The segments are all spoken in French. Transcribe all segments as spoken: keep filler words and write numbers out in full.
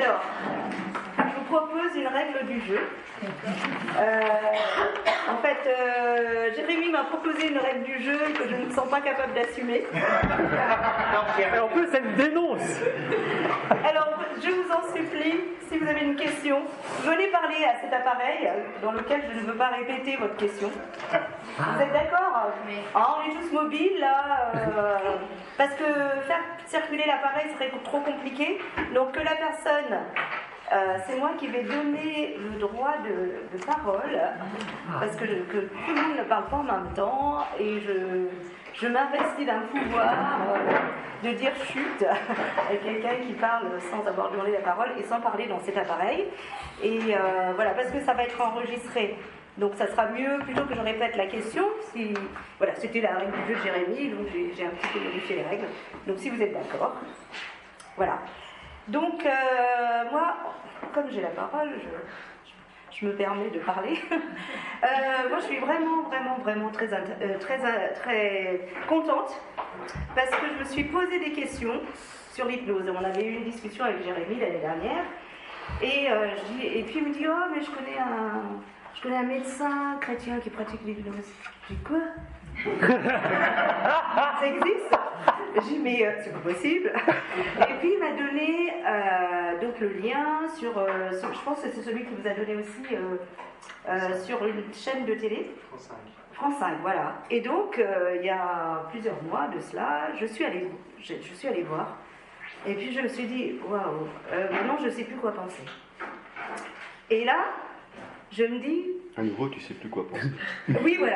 Alors, je vous propose une règle du jeu. Euh, en fait, euh, Jérémy m'a proposé une règle du jeu que je ne me sens pas capable d'assumer. Et en plus, elle dénonce. Alors, je vous en supplie, si vous avez une question, venez parler à cet appareil dans lequel je ne veux pas répéter votre question. Vous êtes d'accord? Ah, on est tous mobiles là, euh, parce que faire circuler l'appareil serait trop compliqué. Donc que la personne, euh, c'est moi qui vais donner le droit de, de parole, parce que, que tout le monde ne parle pas en même temps, et je, je m'investis d'un pouvoir euh, de dire chut à quelqu'un qui parle sans avoir demandé la parole et sans parler dans cet appareil. Et euh, voilà, parce que ça va être enregistré. Donc ça sera mieux, plutôt que je répète la question, si... Voilà, c'était la règle du jeu de Jérémy, donc j'ai, j'ai un petit peu modifié les règles. Donc si vous êtes d'accord, voilà. Donc euh, moi, comme j'ai la parole, je, je me permets de parler. euh, moi je suis vraiment, vraiment, vraiment très, euh, très, très contente, parce que je me suis posé des questions sur l'hypnose. On avait eu une discussion avec Jérémy l'année dernière, et, euh, je dis, et puis il me dit, oh mais je connais un... Je connais un médecin chrétien qui pratique l'hypnose. Je dis quoi? Ça existe? Je dis mais euh, c'est pas possible. Et puis il m'a donné euh, donc le lien sur, euh, sur, je pense que c'est celui qui vous a donné aussi euh, euh, sur une chaîne de télé. France cinq. France cinq, voilà. Et donc euh, il y a plusieurs mois de cela, je suis allée, je, je suis allée voir. Et puis je me suis dit waouh, euh, maintenant je sais plus quoi penser. Et là. Je me dis... À nouveau, tu sais plus quoi penser. Oui, voilà.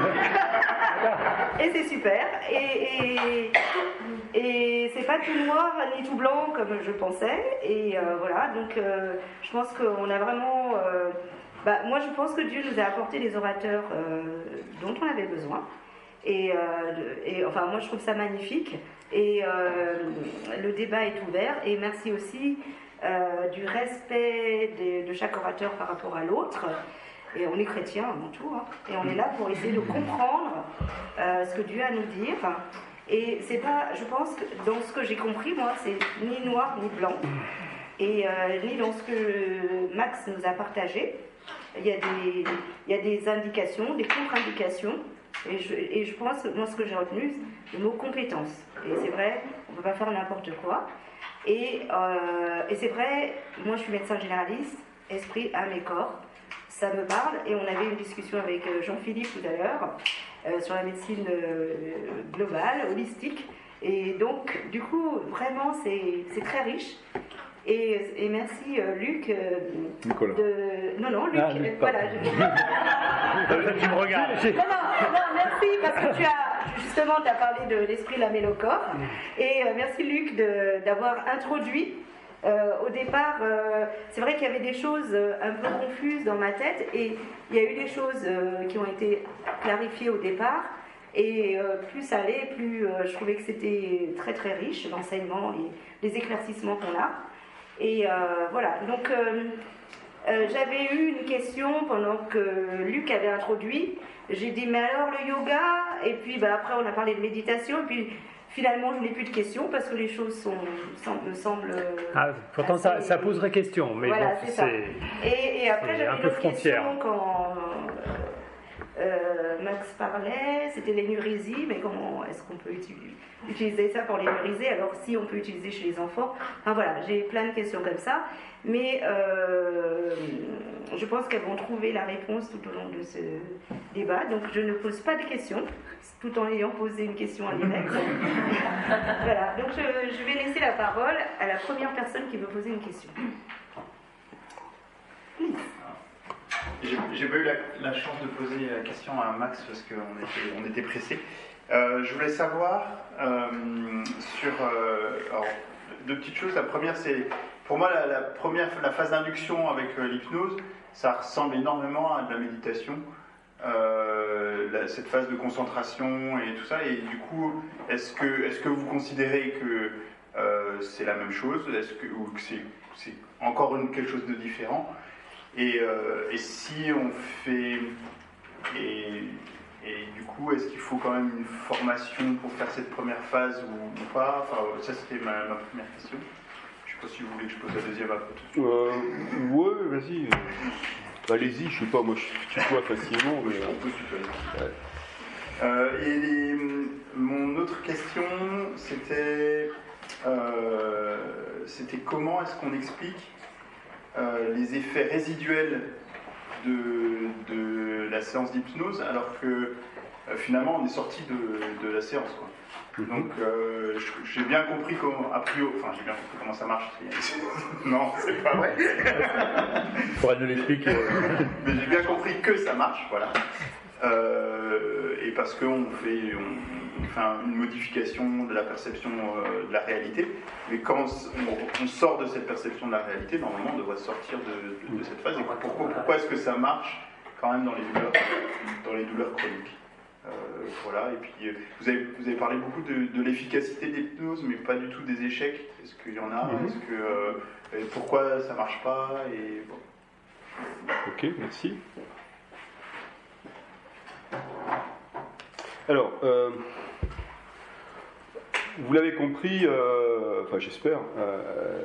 Et c'est super. Et, et, et c'est pas tout noir ni tout blanc comme je pensais. Et euh, voilà, donc euh, je pense qu'on a vraiment... Euh, bah, moi, je pense que Dieu nous a apporté des orateurs euh, dont on avait besoin. Et, euh, et enfin, moi, je trouve ça magnifique. Et euh, le débat est ouvert. Et merci aussi... Euh, du respect de, de chaque orateur par rapport à l'autre. Et on est chrétien avant tout, hein, et on est là pour essayer de comprendre euh, ce que Dieu a à nous dire. Et c'est pas, je pense que dans ce que j'ai compris, moi, c'est ni noir ni blanc, et euh, ni dans ce que Max nous a partagé. Il y a des, il y a des indications, des contre-indications, et je, et je pense, moi, ce que j'ai retenu, c'est le mot compétence. Et c'est vrai, on ne peut pas faire n'importe quoi. Et, euh, et c'est vrai, moi je suis médecin généraliste, esprit, âme et corps, ça me parle. Et on avait une discussion avec Jean-Philippe tout à l'heure euh, sur la médecine euh, globale, holistique. Et donc, du coup, vraiment, c'est, c'est très riche. Et, et merci euh, Luc. Euh, Nicolas. De... Non, non, Luc. Ah, Luc, voilà. Je... tu me regardes. Non, non, non, merci parce que tu as justement tu as parlé de l'esprit, l'âme et le corps. Et euh, merci Luc de, d'avoir introduit. Euh, au départ, euh, c'est vrai qu'il y avait des choses euh, un peu confuses dans ma tête, et il y a eu des choses euh, qui ont été clarifiées au départ. Et euh, plus ça allait, plus euh, je trouvais que c'était très très riche, l'enseignement et les éclaircissements qu'on a. Et euh, voilà, donc euh, euh, j'avais eu une question pendant que Luc avait introduit. J'ai dit, mais alors le yoga? Et puis bah, après on a parlé de méditation, et puis finalement je n'ai plus de questions parce que les choses sont, semblent, me semblent... Ah, pourtant assez... ça, ça poserait question, mais voilà, bon, c'est, c'est, ça. Et, et après c'est j'avais un une peu autre frontière. question quand... Euh, Max parlait, c'était l'énurésie, mais comment est-ce qu'on peut utiliser, utiliser ça pour l'énuriser? Alors si on peut utiliser chez les enfants, enfin voilà, j'ai plein de questions comme ça, mais euh, je pense qu'elles vont trouver la réponse tout au long de ce débat, donc je ne pose pas de questions, tout en ayant posé une question à l'évêque. Voilà, donc je, je vais laisser la parole à la première personne qui veut poser une question. Please. J'ai, j'ai pas eu la, la chance de poser la question à Max parce qu'on était, on était pressés. Euh, je voulais savoir euh, sur euh, alors, deux petites choses. La première, c'est pour moi la, la première la phase d'induction avec euh, l'hypnose, ça ressemble énormément à de la méditation. Euh, la, cette phase de concentration et tout ça. Et du coup, est-ce que est-ce que vous considérez que euh, c'est la même chose, est-ce que ou que c'est, c'est encore une, quelque chose de différent? Et, euh, et si on fait... Et, et du coup, est-ce qu'il faut quand même une formation pour faire cette première phase ou, ou pas? Enfin, ça, c'était ma, ma première question. Je sais pas si vous voulez que je pose la deuxième après. Euh, ouais, vas-y. Allez-y, je sais pas, moi je tutoie facilement. Mais... On peut tutoyer. Ouais. Euh, et les, mon autre question, c'était, euh, c'était comment est-ce qu'on explique euh, les effets résiduels de, de la séance d'hypnose, alors que euh, finalement on est sorti de, de la séance, quoi. Donc euh, j'ai bien compris comment, a priori, enfin j'ai bien compris comment ça marche. Non, c'est pas vrai. Il faudra nous l'expliquer. Mais j'ai bien compris que ça marche, voilà. Euh, et parce qu'on fait, on, on fait une modification de la perception euh, de la réalité. Mais quand on, on sort de cette perception de la réalité, normalement on devrait sortir de, de, de cette phase. Et pourquoi, pourquoi est-ce que ça marche quand même dans les douleurs, dans les douleurs chroniques? Euh, voilà, et puis vous avez, vous avez parlé beaucoup de, de l'efficacité de l'hypnose, mais pas du tout des échecs. Est-ce qu'il y en a? Mm-hmm. Est-ce que, euh, pourquoi ça marche pas? Et bon. Ok, merci. Alors, euh, vous l'avez compris, euh, enfin j'espère, euh,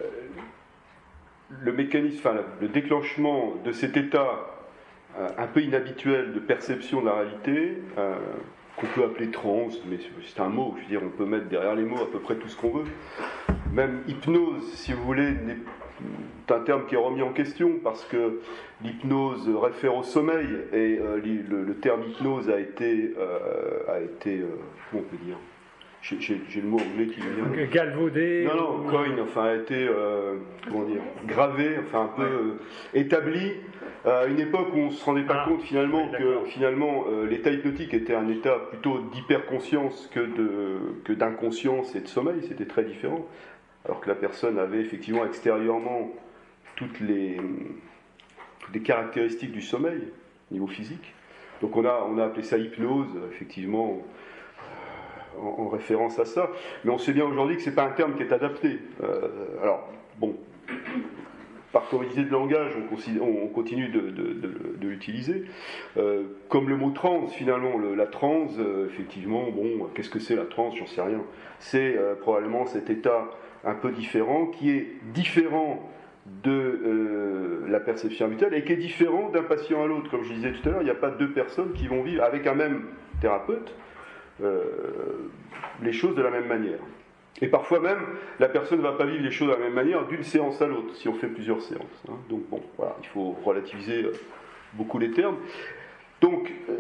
le mécanisme, enfin le déclenchement de cet état un peu inhabituel de perception de la réalité, euh, qu'on peut appeler transe, mais c'est un mot, je veux dire, on peut mettre derrière les mots à peu près tout ce qu'on veut. Même hypnose, si vous voulez, est un terme qui est remis en question, parce que l'hypnose réfère au sommeil, et euh, le, le terme hypnose a été, euh, a été euh, comment on peut dire, j'ai, j'ai, j'ai le mot anglais qui vient. Galvaudé. Non, non, coin, enfin, a été, euh, comment dire, gravé, enfin un peu euh, établi. À une époque où on ne se rendait pas ah, compte finalement oui, que finalement euh, l'état hypnotique était un état plutôt d'hyperconscience que, de, que d'inconscience et de sommeil, c'était très différent. Alors que la personne avait effectivement extérieurement toutes les, toutes les caractéristiques du sommeil, au niveau physique. Donc on a, on a appelé ça hypnose, effectivement, euh, en, en référence à ça. Mais on sait bien aujourd'hui que ce n'est pas un terme qui est adapté. Euh, alors, bon... Par commodité de langage, on continue de, de, de, de l'utiliser. Euh, comme le mot trans, finalement, le, la trans, euh, effectivement, bon, qu'est-ce que c'est la trans? J'en sais rien. C'est euh, probablement cet état un peu différent, qui est différent de euh, la perception habituelle et qui est différent d'un patient à l'autre. Comme je disais tout à l'heure, il n'y a pas deux personnes qui vont vivre avec un même thérapeute euh, les choses de la même manière. Et parfois même, la personne ne va pas vivre les choses de la même manière d'une séance à l'autre, si on fait plusieurs séances. Hein. Donc bon, voilà, il faut relativiser beaucoup les termes. Donc, euh,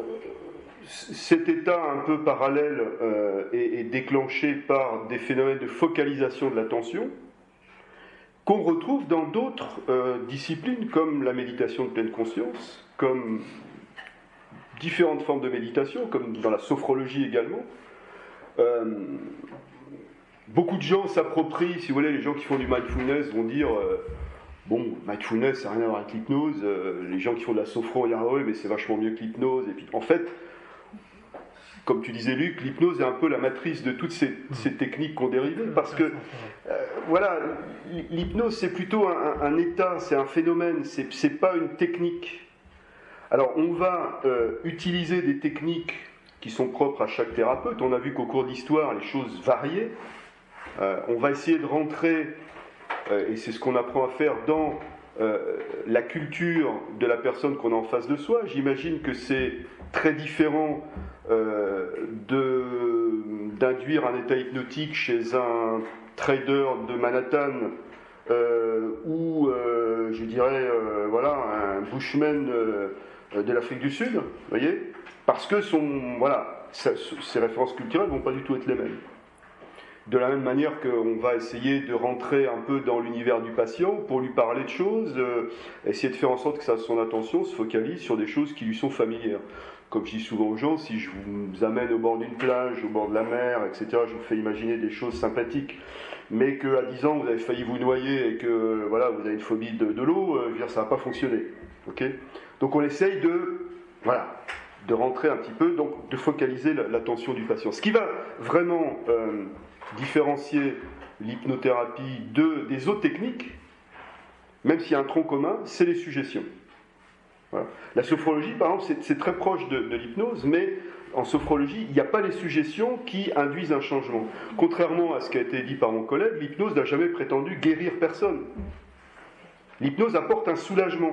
cet état un peu parallèle euh, est, est déclenché par des phénomènes de focalisation de l'attention qu'on retrouve dans d'autres euh, disciplines, comme la méditation de pleine conscience, comme différentes formes de méditation, comme dans la sophrologie également. Euh, Beaucoup de gens s'approprient, si vous voulez, les gens qui font du mindfulness vont dire euh, bon, mindfulness, ça n'a rien à voir avec l'hypnose. Euh, les gens qui font de la sophro vont dire ah oui, mais c'est vachement mieux que l'hypnose. Et puis, en fait, comme tu disais, Luc, l'hypnose est un peu la matrice de toutes ces, ces techniques qu'on dérive, parce que, euh, voilà, l'hypnose, c'est plutôt un, un état, c'est un phénomène, c'est, c'est pas une technique. Alors, on va euh, utiliser des techniques qui sont propres à chaque thérapeute. On a vu qu'au cours de l'histoire, les choses variaient. Euh, on va essayer de rentrer, euh, et c'est ce qu'on apprend à faire, dans euh, la culture de la personne qu'on a en face de soi. J'imagine que c'est très différent euh, de, d'induire un état hypnotique chez un trader de Manhattan euh, ou, euh, je dirais, euh, voilà, un bushman euh, de l'Afrique du Sud, vous voyez, parce que son, voilà, ça, ses références culturelles ne vont pas du tout être les mêmes. De la même manière qu'on va essayer de rentrer un peu dans l'univers du patient pour lui parler de choses, euh, essayer de faire en sorte que ça, son attention se focalise sur des choses qui lui sont familières. Comme je dis souvent aux gens, si je vous amène au bord d'une plage, au bord de la mer, et cetera, je vous fais imaginer des choses sympathiques, mais qu'à dix ans, vous avez failli vous noyer et que voilà, vous avez une phobie de, de l'eau, euh, je veux dire, ça ne va pas fonctionner. Okay ? Donc on essaye de, voilà, de rentrer un petit peu, donc de focaliser l'attention du patient. Ce qui va vraiment euh, différencier l'hypnothérapie de, des autres techniques, même s'il y a un tronc commun, c'est les suggestions. Voilà. La sophrologie, par exemple, c'est, c'est très proche de, de l'hypnose, mais en sophrologie, il n'y a pas les suggestions qui induisent un changement. Contrairement à ce qui a été dit par mon collègue, l'hypnose n'a jamais prétendu guérir personne. L'hypnose apporte un soulagement.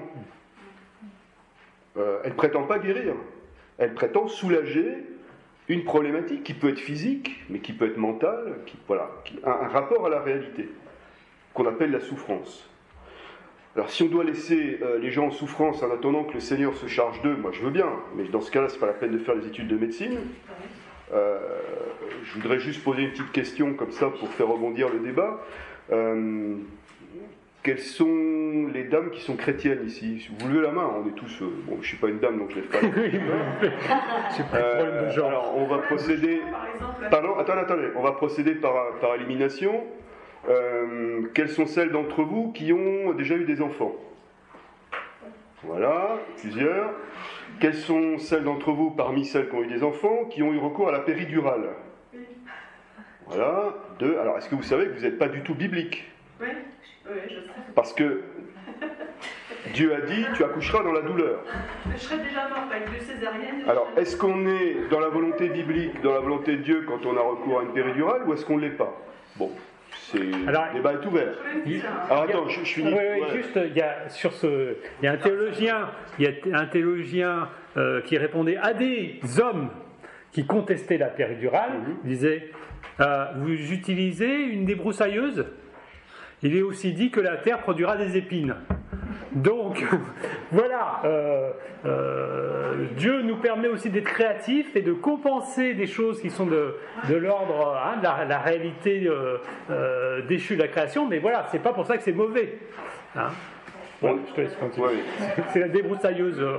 Euh, elle ne prétend pas guérir. Elle prétend soulager une problématique qui peut être physique, mais qui peut être mentale, qui, voilà, qui a un rapport à la réalité, qu'on appelle la souffrance. Alors si on doit laisser euh, les gens en souffrance en attendant que le Seigneur se charge d'eux, moi je veux bien, mais dans ce cas-là, c'est pas la peine de faire des études de médecine. Euh, je voudrais juste poser une petite question comme ça pour faire rebondir le débat. Euh, quelles sont les dames qui sont chrétiennes ici? Si vous levez la main, on est tous... Euh, bon, je ne suis pas une dame, donc je ne lève pas la main. C'est pas le problème de genre. Alors, on va procéder... Pardon, attendez, attendez. On va procéder par, par élimination. Euh, quelles sont celles d'entre vous qui ont déjà eu des enfants? Voilà, plusieurs. Quelles sont celles d'entre vous, parmi celles qui ont eu des enfants, qui ont eu recours à la péridurale? Voilà, deux. Alors, est-ce que vous savez que vous n'êtes pas du tout biblique? Oui, oui, je sais. Parce que Dieu a dit, tu accoucheras dans la douleur. Je serais déjà morte avec deux césariennes. Alors, est-ce qu'on est dans la volonté biblique, dans la volonté de Dieu quand on a recours à une péridurale, ou est-ce qu'on ne l'est pas? Bon, c'est... Alors, le débat est ouvert. Alors attends, je, je finis. Oui, oui, ouais. juste, il y a sur ce, il y a un théologien, il y a un théologien euh, qui répondait à des hommes qui contestaient la péridurale. Mm-hmm. Il disait, euh, vous utilisez une débroussailleuse. Il est aussi dit que la terre produira des épines. Donc, voilà, euh, euh, Dieu nous permet aussi d'être créatifs et de compenser des choses qui sont de, de l'ordre hein, de la, la réalité euh, euh, déchue de la création, mais voilà, c'est pas pour ça que c'est mauvais. Hein. Bon, je te laisse continuer. Oui. C'est la débroussailleuse. Euh,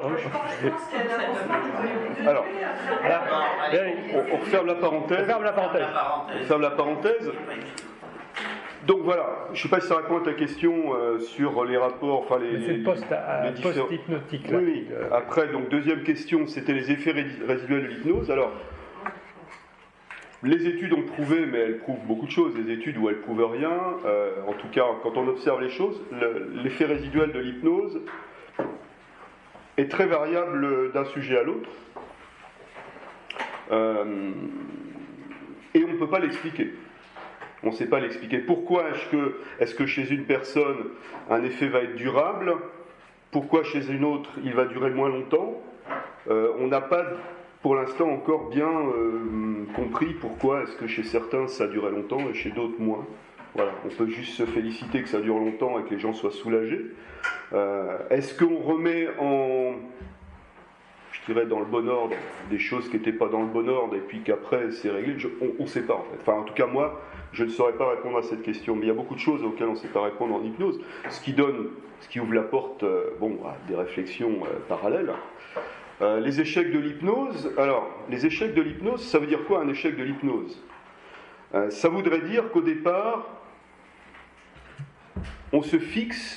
Alors, voilà. on, on referme la parenthèse. On ferme la parenthèse. On ferme la parenthèse. Donc voilà, je ne sais pas si ça répond à ta question euh, sur les rapports, enfin les, c'est les, post, les différents... post-hypnotique. Là, oui, oui. Après, donc deuxième question, c'était les effets résiduels de l'hypnose. Alors, les études ont prouvé, mais elles prouvent beaucoup de choses. Les études où elles prouvent rien, euh, en tout cas, quand on observe les choses, le, l'effet résiduel de l'hypnose est très variable d'un sujet à l'autre, euh, et on ne peut pas l'expliquer. On ne sait pas l'expliquer. Pourquoi est-ce que, est-ce que chez une personne, un effet va être durable? Pourquoi chez une autre, il va durer moins longtemps? euh, On n'a pas, pour l'instant, encore bien euh, compris pourquoi est-ce que chez certains, ça durait longtemps et chez d'autres, moins. Voilà. On peut juste se féliciter que ça dure longtemps et que les gens soient soulagés. Euh, est-ce qu'on remet en... je dirais dans le bon ordre, des choses qui n'étaient pas dans le bon ordre et puis qu'après c'est réglé? je, On ne sait pas en fait. Enfin, en tout cas, moi, je ne saurais pas répondre à cette question. Mais il y a beaucoup de choses auxquelles on ne sait pas répondre en hypnose, ce qui donne, ce qui ouvre la porte euh, bon, à des réflexions euh, parallèles. Euh, les échecs de l'hypnose. Alors, les échecs de l'hypnose, ça veut dire quoi un échec de l'hypnose? euh, Ça voudrait dire qu'au départ, on se fixe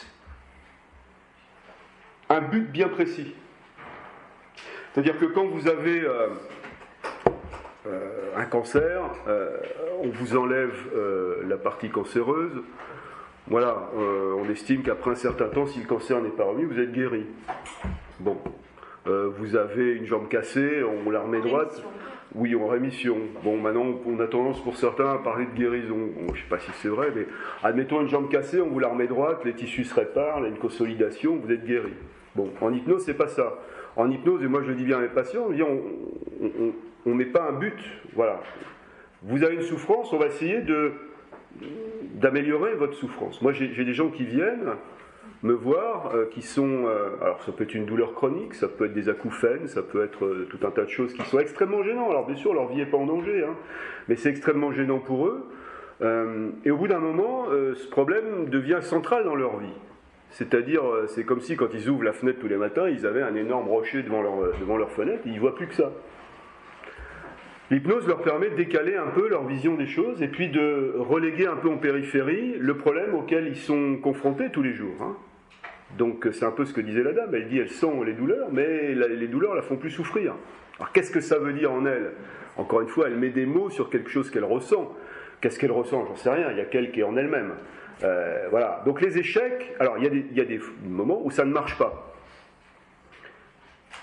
un but bien précis. C'est-à-dire que quand vous avez euh, euh, un cancer, euh, on vous enlève euh, la partie cancéreuse. Voilà, euh, on estime qu'après un certain temps, si le cancer n'est pas remis, vous êtes guéri. Bon, euh, vous avez une jambe cassée, on la remet droite. Oui, en rémission. Bon, maintenant, on a tendance pour certains à parler de guérison. Bon, je ne sais pas si c'est vrai, mais admettons une jambe cassée, on vous la remet droite, les tissus se réparent, il y a une consolidation, vous êtes guéri. Bon, en hypnose, c'est pas ça. En hypnose, et moi je le dis bien à mes patients, on ne met pas un but. Voilà. Vous avez une souffrance, on va essayer de, d'améliorer votre souffrance. Moi j'ai, j'ai des gens qui viennent me voir, euh, qui sont... Euh, alors ça peut être une douleur chronique, ça peut être des acouphènes, ça peut être euh, tout un tas de choses qui sont extrêmement gênants. Alors bien sûr, leur vie n'est pas en danger, hein, mais c'est extrêmement gênant pour eux. Euh, et au bout d'un moment, euh, ce problème devient central dans leur vie. C'est-à-dire, c'est comme si quand ils ouvrent la fenêtre tous les matins, ils avaient un énorme rocher devant leur, devant leur fenêtre et ils ne voient plus que ça. L'hypnose leur permet de décaler un peu leur vision des choses et puis de reléguer un peu en périphérie le problème auquel ils sont confrontés tous les jours. Hein. Donc c'est un peu ce que disait la dame, elle dit elle sent les douleurs, mais la, les douleurs la font plus souffrir. Alors qu'est-ce que ça veut dire en elle? Encore une fois, elle met des mots sur quelque chose qu'elle ressent. Qu'est-ce qu'elle ressent? J'en sais rien, il y a qu'elle qui est en elle-même. Euh, voilà. Donc les échecs, alors il y, a des, il y a des moments où ça ne marche pas.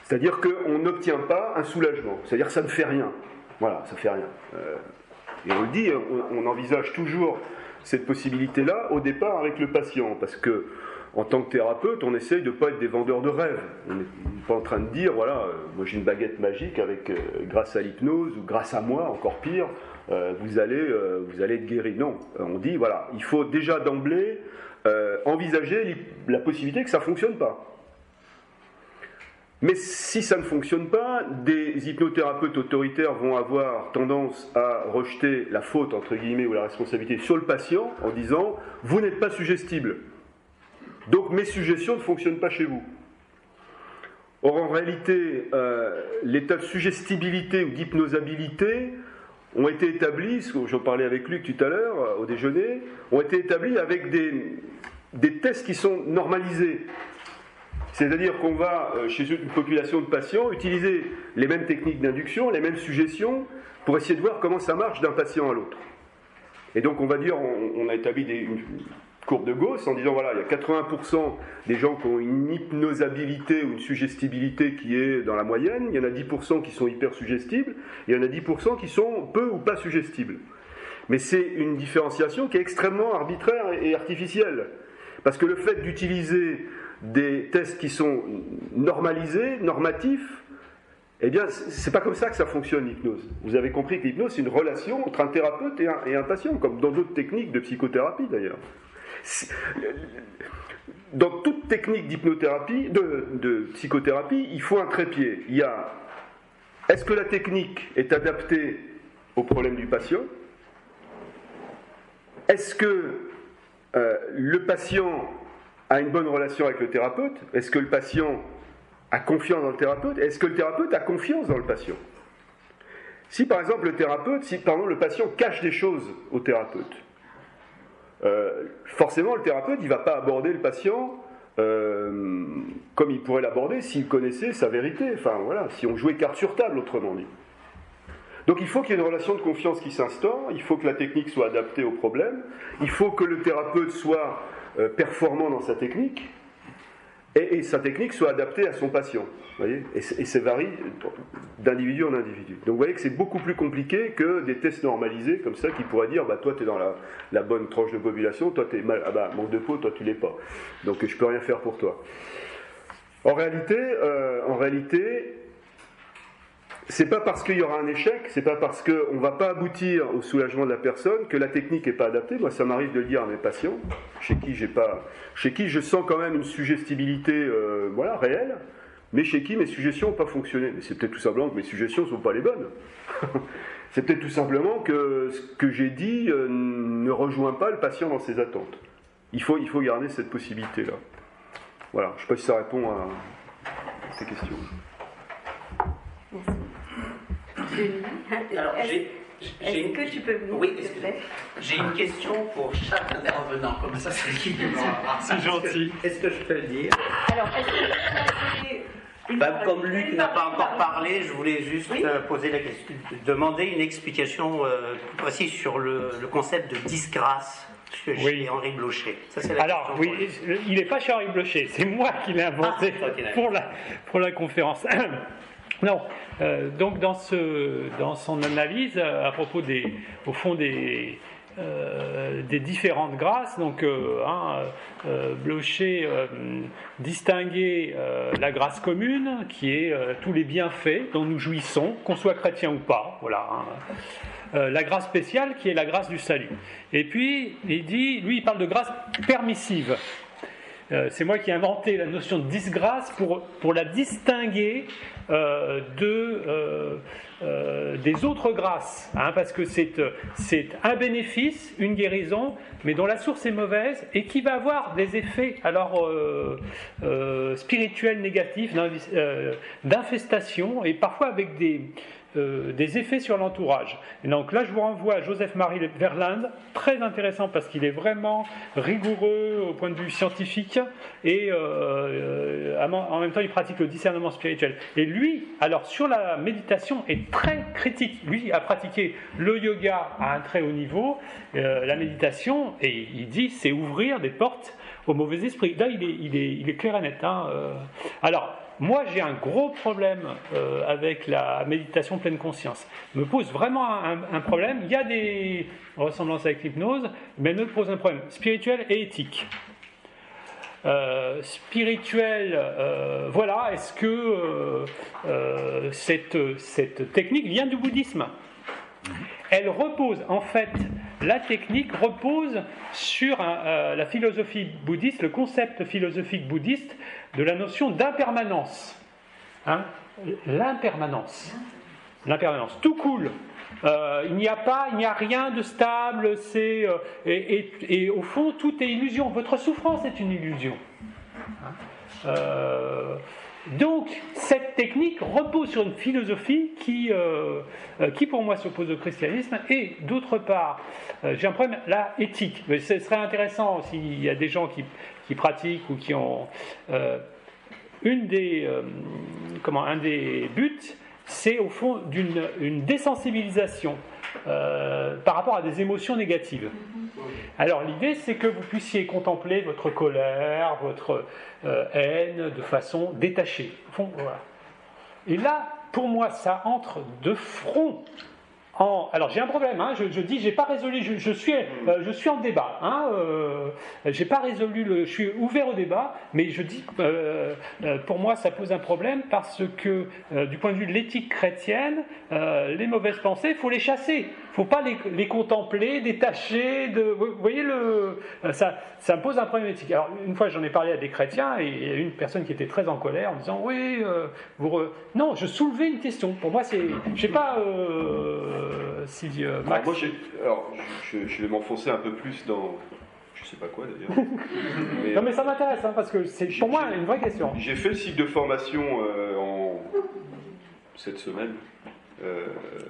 C'est-à-dire qu'on n'obtient pas un soulagement, c'est-à-dire que ça ne fait rien. Voilà, ça ne fait rien. Euh, et on le dit, on, on envisage toujours cette possibilité-là au départ avec le patient, parce que en tant que thérapeute, on essaye de ne pas être des vendeurs de rêves. On n'est pas en train de dire, voilà, euh, moi j'ai une baguette magique avec, euh, grâce à l'hypnose, ou grâce à moi, encore pire, euh, vous, allez, euh, vous allez être guéri. Non, on dit, voilà, il faut déjà d'emblée euh, envisager la possibilité que ça ne fonctionne pas. Mais si ça ne fonctionne pas, des hypnothérapeutes autoritaires vont avoir tendance à rejeter la faute, entre guillemets, ou la responsabilité sur le patient en disant « vous n'êtes pas suggestible, donc mes suggestions ne fonctionnent pas chez vous ». Or, en réalité, euh, l'état de suggestibilité ou d'hypnosabilité ont été établis, j'en parlais avec Luc tout à l'heure, au déjeuner, ont été établis avec des, des tests qui sont normalisés. C'est-à-dire qu'on va, chez une population de patients, utiliser les mêmes techniques d'induction, les mêmes suggestions, pour essayer de voir comment ça marche d'un patient à l'autre. Et donc on va dire, on, on a établi des, une courbe de Gauss en disant, voilà, il y a quatre-vingts pour cent des gens qui ont une hypnosabilité ou une suggestibilité qui est dans la moyenne, il y en a dix pour cent qui sont hyper suggestibles, et il y en a dix pour cent qui sont peu ou pas suggestibles. Mais c'est une différenciation qui est extrêmement arbitraire et artificielle. Parce que le fait d'utiliser des tests qui sont normalisés, normatifs, eh bien, c'est pas comme ça que ça fonctionne l'hypnose. Vous avez compris que l'hypnose, c'est une relation entre un thérapeute et un, et un patient, comme dans d'autres techniques de psychothérapie d'ailleurs. Dans toute technique d'hypnothérapie, de, de psychothérapie, il faut un trépied. Il y a, est-ce que la technique est adaptée au problème du patient ? Est-ce que euh, le patient a une bonne relation avec le thérapeute? Est-ce que le patient a confiance dans le thérapeute? Est-ce que le thérapeute a confiance dans le patient? Si par exemple le thérapeute, si pardon, le patient cache des choses au thérapeute, euh, forcément le thérapeute il ne va pas aborder le patient euh, comme il pourrait l'aborder s'il connaissait sa vérité. Enfin voilà, si on jouait carte sur table autrement dit. Donc il faut qu'il y ait une relation de confiance qui s'instaure, il faut que la technique soit adaptée au problème, il faut que le thérapeute soit euh, performant dans sa technique, et, et sa technique soit adaptée à son patient. Voyez, et, et ça varie d'individu en individu. Donc vous voyez que c'est beaucoup plus compliqué que des tests normalisés comme ça qui pourraient dire bah, toi tu es dans la, la bonne tranche de population, toi tu es mal, ah bah manque de peau, toi tu l'es pas. Donc je peux rien faire pour toi. En réalité, euh, en réalité, c'est pas parce qu'il y aura un échec, c'est pas parce qu'on ne va pas aboutir au soulagement de la personne que la technique n'est pas adaptée. Moi, ça m'arrive de le dire à mes patients, chez qui j'ai pas, chez qui je sens quand même une suggestibilité, euh, voilà, réelle, mais chez qui mes suggestions n'ont pas fonctionné. Mais c'est peut-être tout simplement que mes suggestions ne sont pas les bonnes. C'est peut-être tout simplement que ce que j'ai dit euh, ne rejoint pas le patient dans ses attentes. Il faut, il faut garder cette possibilité-là. Voilà. Je ne sais pas si ça répond à ces questions. Alors, j'ai, j'ai Est-ce une... que tu peux venir, oui, s'il te plaît ? J'ai une question pour chaque intervenant, comme ça c'est équilibré. C'est gentil. Est-ce que je peux le dire? Alors, est-ce que tu as Ben, comme Luc n'a pas encore parlé, je voulais juste Oui. euh, poser la question, demander une explication euh, plus précise sur le, le concept de disgrâce chez Oui. Henri Blocher. Ça, c'est la Alors, question oui, pour lui. il n'est pas chez Henri Blocher, c'est moi qui l'ai inventé Ah, ok, d'accord. pour, la, pour la conférence. Non, euh, donc dans, ce, dans son analyse à propos des, au fond des, euh, des différentes grâces, donc euh, hein, euh, Blocher euh, distinguait euh, la grâce commune, qui est euh, tous les bienfaits dont nous jouissons, qu'on soit chrétien ou pas, voilà. Hein. Euh, la grâce spéciale, qui est la grâce du salut. Et puis il dit, lui, il parle de grâce permissive. Euh, c'est moi qui ai inventé la notion de disgrâce pour, pour la distinguer euh, de, euh, euh, des autres grâces, hein, parce que c'est, c'est un bénéfice, une guérison, mais dont la source est mauvaise et qui va avoir des effets alors euh, euh, spirituels négatifs, euh, d'infestation et parfois avec des, euh, des effets sur l'entourage. Et donc là, je vous renvoie à Joseph-Marie Verlinde, très intéressant parce qu'il est vraiment rigoureux au point de vue scientifique et euh, euh, en même temps, il pratique le discernement spirituel. Et lui, alors sur la méditation, est très critique. Lui a pratiqué le yoga à un très haut niveau, euh, la méditation, et il dit c'est ouvrir des portes au mauvais esprit. Là, il est, il est, il est clair et net. Hein, euh. Alors, moi j'ai un gros problème euh, avec la méditation pleine conscience. Il me pose vraiment un, un problème. Il y a des ressemblances avec l'hypnose, mais elle me pose un problème spirituel et éthique. Euh, spirituel, euh, voilà, est-ce que euh, euh, cette, cette technique vient du bouddhisme ? Elle repose, en fait, la technique repose sur un, euh, la philosophie bouddhiste, le concept philosophique bouddhiste de la notion d'impermanence. Hein ? L'impermanence. L'impermanence. Tout coule. Euh, il n'y a pas, il n'y a rien de stable, c'est, euh, et, et, et au fond, tout est illusion. Votre souffrance est une illusion. Hein ? Euh, donc, cette technique repose sur une philosophie qui, euh, qui pour moi, s'oppose au christianisme, et d'autre part, euh, j'ai un problème, là, éthique. Mais ce serait intéressant s'il y a des gens qui, qui pratiquent ou qui ont... Euh, une des, euh, comment, un des buts, c'est au fond d'une une désensibilisation euh, par rapport à des émotions négatives. Alors l'idée, c'est que vous puissiez contempler votre colère, votre euh, haine de façon détachée. Au fond, voilà. Et là, pour moi, ça entre de front. En... Alors j'ai un problème, hein, je, je dis j'ai pas résolu, je, je, suis, euh, je suis en débat, hein, euh, j'ai pas résolu, le, je suis ouvert au débat, mais je dis euh, euh, pour moi ça pose un problème parce que euh, du point de vue de l'éthique chrétienne, euh, les mauvaises pensées, il faut les chasser, il ne faut pas les, les contempler, détacher, de, vous voyez, le, ça, ça me pose un problème éthique. Alors une fois j'en ai parlé à des chrétiens et il y a une personne qui était très en colère en disant oui, euh, vous re... non, je soulevais une question, pour moi c'est, je sais pas... Euh, Si, euh, Max. Alors, moi, j'ai, alors je, je vais m'enfoncer un peu plus dans, je sais pas quoi d'ailleurs. mais, non mais ça m'intéresse hein, parce que c'est pour moi une vraie question. J'ai fait le cycle de formation euh, en cette semaine euh,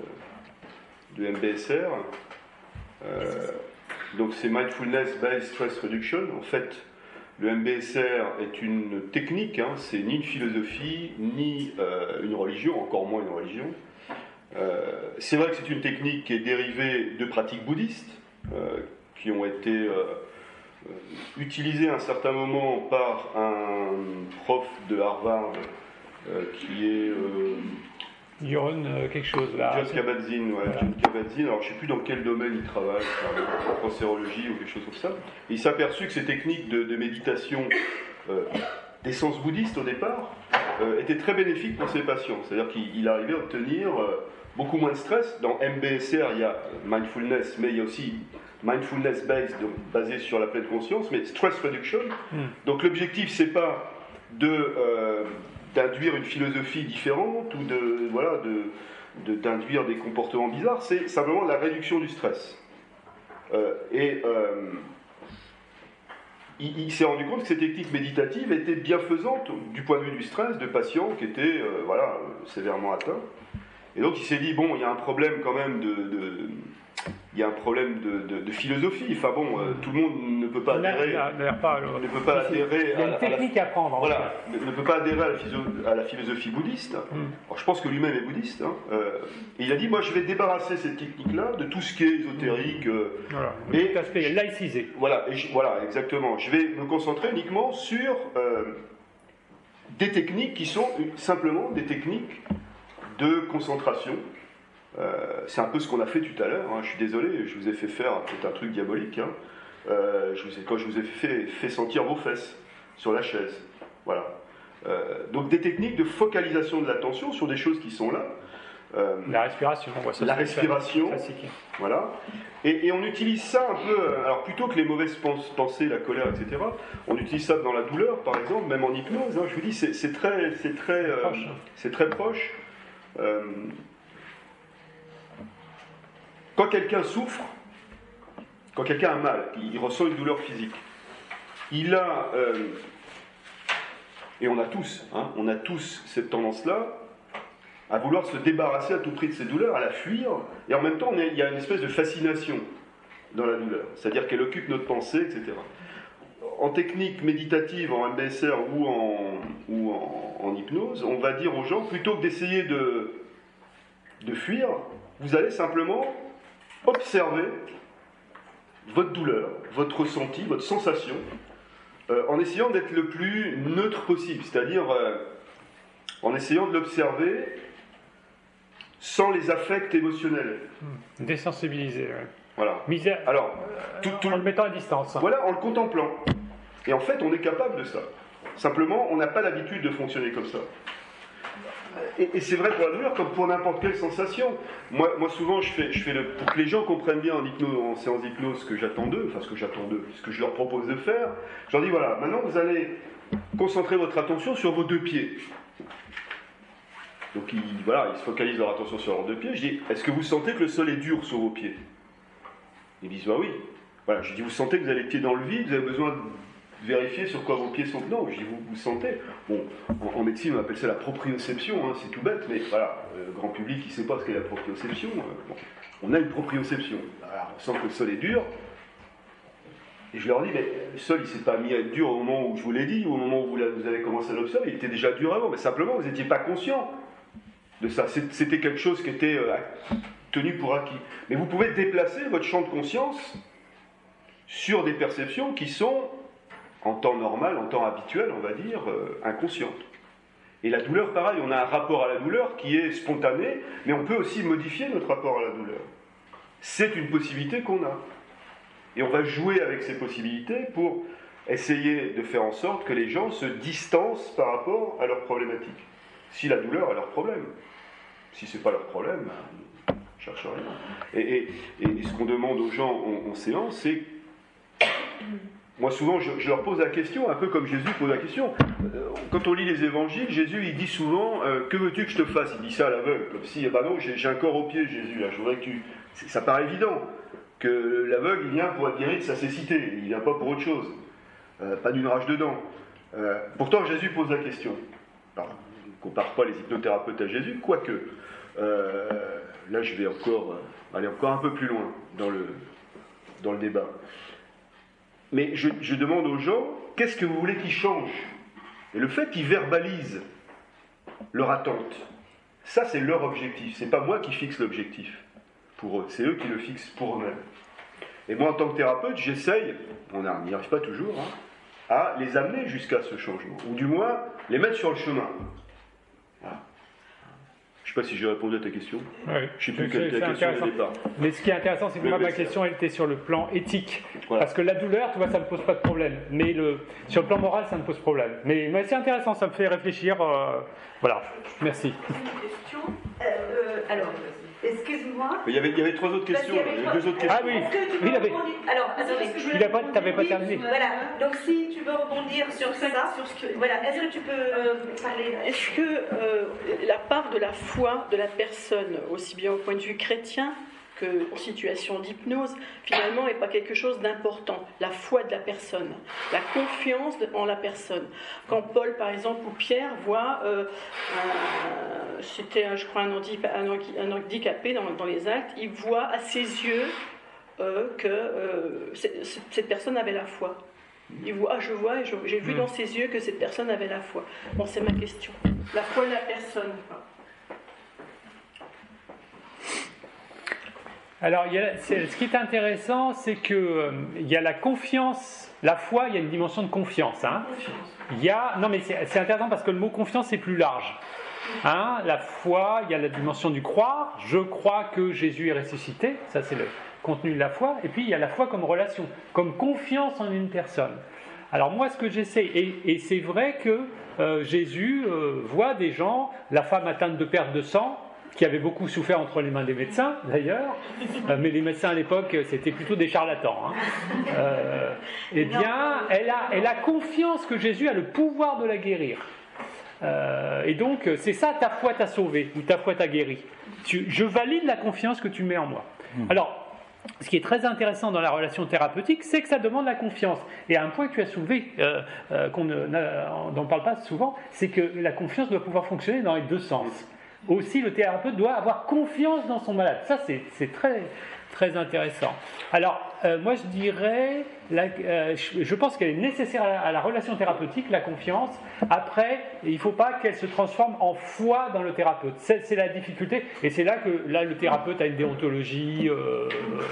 de M B S R. Euh, donc c'est Mindfulness Based Stress Reduction. En fait, le M B S R est une technique. Hein, c'est ni une philosophie ni euh, une religion, encore moins une religion. Euh, c'est vrai que c'est une technique qui est dérivée de pratiques bouddhistes euh, qui ont été euh, euh, utilisées à un certain moment par un prof de Harvard euh, qui est euh, John euh, quelque chose là. John Kabat-Zinn, ouais, voilà. John Kabat-Zinn. Alors je ne sais plus dans quel domaine il travaille, en cancérologie ou quelque chose comme ça. Et il s'est aperçu que ces techniques de, de méditation euh, d'essence bouddhiste au départ euh, étaient très bénéfiques pour ses patients. C'est-à-dire qu'il arrivait à obtenir euh, beaucoup moins de stress. Dans M B S R, il y a mindfulness, mais il y a aussi mindfulness based, donc basé sur la pleine conscience, mais stress reduction. Mm. Donc l'objectif, c'est pas de euh, d'induire une philosophie différente ou de voilà de, de d'induire des comportements bizarres. C'est simplement la réduction du stress. Euh, et euh, il, il s'est rendu compte que ces techniques méditatives étaient bienfaisantes du point de vue du stress de patients qui étaient euh, voilà sévèrement atteints. Et donc il s'est dit, bon, il y a un problème quand même de... de il y a un problème de, de, de philosophie. Enfin bon, euh, tout le monde ne peut pas adhérer... Pas, ne peut pas adhérer il y a une technique à, la, à prendre. Voilà, ne, ne peut pas adhérer à la, physio, à la philosophie bouddhiste. Mm. Alors je pense que lui-même est bouddhiste. Hein, euh, et il a dit, moi je vais débarrasser cette technique-là de tout ce qui est ésotérique. Euh, voilà, et tout aspect laïcisé. Voilà, et je, voilà, exactement. Je vais me concentrer uniquement sur euh, des techniques qui sont simplement des techniques de concentration. Euh, c'est un peu ce qu'on a fait tout à l'heure, hein. Je suis désolé, je vous ai fait faire peut-être un truc diabolique, hein. euh, je vous ai, quand je vous ai fait, fait sentir vos fesses sur la chaise, voilà. Euh, donc des techniques de focalisation de l'attention sur des choses qui sont là. Euh, la respiration, on voit ça. La respiration, voilà. Et, et on utilise ça un peu, alors plutôt que les mauvaises pensées, la colère, et cetera, on utilise ça dans la douleur, par exemple, même en hypnose, hein. Je vous dis, c'est, c'est très, c'est très, euh, proche. C'est très proche. Euh, Quand quelqu'un souffre, quand quelqu'un a mal, il ressent une douleur physique, il a, euh, et on a tous, hein, on a tous cette tendance-là, à vouloir se débarrasser à tout prix de ces douleurs, à la fuir, et en même temps, on est, il y a une espèce de fascination dans la douleur, c'est-à-dire qu'elle occupe notre pensée, et cetera. En technique méditative, en M B S R ou en, ou en, en hypnose, on va dire aux gens, plutôt que d'essayer de, de fuir, vous allez simplement observez votre douleur, votre ressenti, votre sensation, euh, en essayant d'être le plus neutre possible. C'est-à-dire, euh, en essayant de l'observer sans les affects émotionnels. Mmh. Désensibiliser, ouais. Voilà. Misère, Alors, tout, tout, en le mettant à distance. Voilà, en le contemplant. Et en fait, on est capable de ça. Simplement, on n'a pas l'habitude de fonctionner comme ça. Et, et c'est vrai pour la douleur comme pour n'importe quelle sensation. Moi, moi souvent, je fais, je fais le, pour que les gens comprennent bien en, hypnose, en séance d'hypnose ce que j'attends d'eux, enfin ce que j'attends d'eux, ce que je leur propose de faire, je leur dis voilà, maintenant vous allez concentrer votre attention sur vos deux pieds. Donc ils, voilà, ils se focalisent leur attention sur leurs deux pieds. Je dis, est-ce que vous sentez que le sol est dur sur vos pieds? Ils disent, bah oui. Voilà, je dis, vous sentez que vous avez les pieds dans le vide, vous avez besoin de vérifier sur quoi vos pieds sont. Non, je dis, vous, vous sentez. Bon, en, en médecine, on appelle ça la proprioception, hein, c'est tout bête, mais voilà, le grand public, il ne sait pas ce qu'est la proprioception. Bon, on a une proprioception. Alors, on sent que le sol est dur. Et je leur dis, mais le sol, il ne s'est pas mis à être dur au moment où je vous l'ai dit, au moment où vous, vous avez commencé à l'observer, il était déjà dur avant, mais simplement, vous n'étiez pas conscient de ça. C'était quelque chose qui était euh, tenu pour acquis. Mais vous pouvez déplacer votre champ de conscience sur des perceptions qui sont, en temps normal, en temps habituel, on va dire, euh, inconscientes. Et la douleur, pareil, on a un rapport à la douleur qui est spontané, mais on peut aussi modifier notre rapport à la douleur. C'est une possibilité qu'on a. Et on va jouer avec ces possibilités pour essayer de faire en sorte que les gens se distancent par rapport à leurs problématiques. Si la douleur est leur problème. Si ce n'est pas leur problème, on ne cherche rien. Et, et, et ce qu'on demande aux gens en, en séance, c'est... Moi, souvent, je, je leur pose la question, un peu comme Jésus pose la question. Quand on lit les évangiles, Jésus, il dit souvent euh, « Que veux-tu que je te fasse ?» Il dit ça à l'aveugle, comme si, eh ben non, j'ai, j'ai un corps au pied, Jésus, là, je voudrais que tu... Ça paraît évident que l'aveugle, il vient pour être guéri de sa cécité, il ne vient pas pour autre chose, euh, pas d'une rage de dents. Euh, pourtant, Jésus pose la question. Alors, on ne compare pas les hypnothérapeutes à Jésus, quoique. Euh, là, je vais encore euh, aller encore un peu plus loin dans le, dans le débat. Mais je, je demande aux gens, qu'est-ce que vous voulez qu'ils changent? Et le fait qu'ils verbalisent leur attente, ça c'est leur objectif. C'est pas moi qui fixe l'objectif pour eux, c'est eux qui le fixent pour eux-mêmes. Et moi en tant que thérapeute, j'essaye, on n'y arrive pas toujours, hein, à les amener jusqu'à ce changement, ou du moins les mettre sur le chemin. Voilà. Je ne sais pas si j'ai répondu à ta question. Oui, je ne sais plus quelle était la question au départ. Mais ce qui est intéressant, c'est que moi, ma question, elle était sur le plan éthique. Voilà. Parce que la douleur, tu vois, ça ne me pose pas de problème. Mais le, sur le plan moral, ça me pose problème. Mais, mais c'est intéressant, ça me fait réfléchir. Euh, voilà, merci. Une question. Euh, euh, alors, excuse-moi. Mais il y avait, il y avait trois autres questions. Il y avait deux autres questions. Ah oui, oui, il avait. Alors, attendez. Il n'a pas, t'avais pas terminé. Voilà. Donc, si tu veux rebondir sur ça, sur ce que, voilà. Est-ce que tu peux euh, parler? Est-ce que euh, la part de la foi de la personne, aussi bien au point de vue chrétien que en situation d'hypnose, finalement, n'est pas quelque chose d'important. La foi de la personne, la confiance en la personne. Quand Paul, par exemple, ou Pierre voient, euh, un, c'était, je crois, un, handicap, un handicapé dans, dans les Alpes, ils voient à ses yeux euh, que euh, cette personne avait la foi. Ils voient, ah, je vois, et je, j'ai vu dans ses yeux que cette personne avait la foi. Bon, c'est ma question. La foi de la personne. Alors, il y a, c'est, ce qui est intéressant, c'est qu'il euh, y a la confiance, la foi, il y a une dimension de confiance. Hein. Il y a, non, mais c'est, c'est intéressant parce que le mot confiance est plus large. Hein. La foi, il y a la dimension du croire. Je crois que Jésus est ressuscité. Ça, c'est le contenu de la foi. Et puis, il y a la foi comme relation, comme confiance en une personne. Alors, moi, ce que j'essaie, et, et c'est vrai que euh, Jésus euh, voit des gens, la femme atteinte de perte de sang, qui avait beaucoup souffert entre les mains des médecins, d'ailleurs, euh, mais les médecins à l'époque, c'était plutôt des charlatans. Hein. Euh, eh bien, elle a, elle a confiance que Jésus a le pouvoir de la guérir. Euh, et donc, c'est ça, ta foi t'a sauvé, ou ta foi t'a guéri. Tu, je valide la confiance que tu mets en moi. Alors, ce qui est très intéressant dans la relation thérapeutique, c'est que ça demande la confiance. Et un point que tu as soulevé, euh, euh, qu'on ne, dont on ne parle pas souvent, c'est que la confiance doit pouvoir fonctionner dans les deux sens. Aussi, le thérapeute doit avoir confiance dans son malade. Ça, c'est, c'est très, très intéressant. Alors, euh, moi, je dirais, la, euh, je, je pense qu'elle est nécessaire à la, à la relation thérapeutique, la confiance. Après, il ne faut pas qu'elle se transforme en foi dans le thérapeute. C'est, c'est la difficulté. Et c'est là que là, le thérapeute a une déontologie... Euh,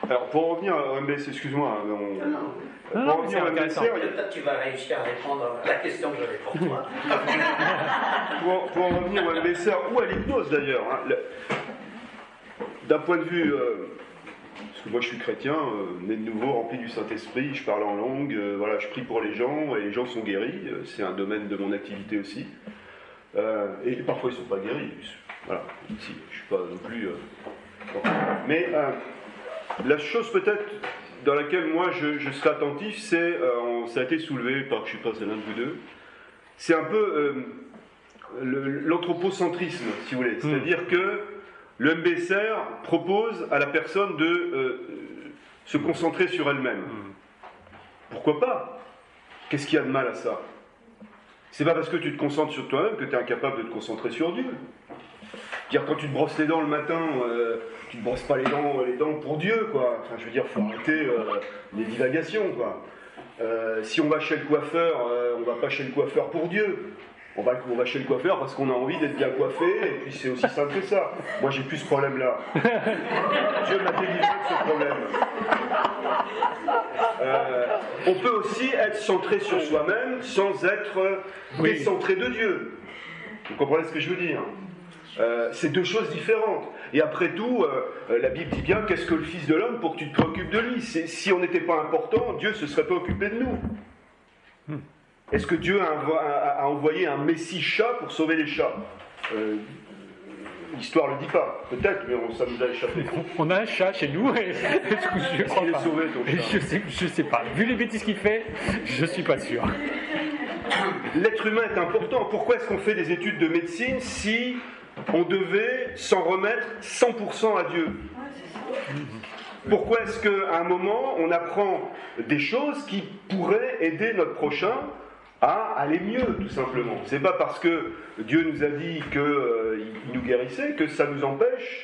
Alors, pour en revenir à O M B C, excuse-moi, on... Non, non. Pour Non, non, en revenir c'est à O M B C, intéressant. Peut-être que tu vas réussir à répondre à la question que j'avais pour toi. pour, pour en revenir au M B C R ou à l'hypnose d'ailleurs, hein, le- d'un point de vue, euh, parce que moi je suis chrétien, euh, né de nouveau, rempli du Saint-Esprit, je parle en langue, euh, voilà, je prie pour les gens et les gens sont guéris, euh, c'est un domaine de mon activité aussi. Euh, et parfois ils ne sont pas guéris, voilà, si, je suis pas non plus... euh, bon. Mais euh, la chose peut-être dans laquelle moi je, je serai attentif, c'est, euh, ça a été soulevé par, je ne sais pas, c'est l'un de vous deux, c'est un peu euh, le- l'anthropocentrisme, si vous voulez. C'est-à-dire que le M B S R propose à la personne de euh, se concentrer sur elle-même. Pourquoi pas? Qu'est-ce qu'il y a de mal à ça? C'est pas parce que tu te concentres sur toi-même que tu es incapable de te concentrer sur Dieu. Dire quand tu te brosses les dents le matin, euh, tu ne brosses pas les dents, les dents pour Dieu, quoi. Enfin, je veux dire, faut arrêter euh, les divagations, quoi. Euh, si on va chez le coiffeur, euh, on va pas chez le coiffeur pour Dieu. On va, on va chez le coiffeur parce qu'on a envie d'être bien coiffé, et puis c'est aussi simple que ça. Moi, j'ai plus ce problème-là. Dieu m'a délivré de ce problème. Euh, on peut aussi être centré sur soi-même sans être Oui. décentré de Dieu. Vous comprenez ce que je veux dire? Euh, c'est deux choses différentes. Et après tout, euh, la Bible dit bien, qu'est-ce que le Fils de l'homme pour que tu te préoccupes de lui? C'est, si on n'était pas important, Dieu ne se serait pas occupé de nous. Hmm. Est-ce que Dieu a, envo- a, a envoyé un Messie chat pour sauver les chats? euh, L'histoire ne le dit pas. Peut-être, mais on, ça nous a échappé. On a un chat chez nous et je crois Il est pas. sauvé, ton chat. Je sais, je sais pas. Vu les bêtises qu'il fait, je suis pas sûr. L'être humain est important. Pourquoi est-ce qu'on fait des études de médecine si on devait s'en remettre cent pour cent à Dieu? Pourquoi est-ce qu'à un moment, on apprend des choses qui pourraient aider notre prochain à aller mieux, tout simplement? C'est pas parce que Dieu nous a dit qu'il euh, nous guérissait que ça nous empêche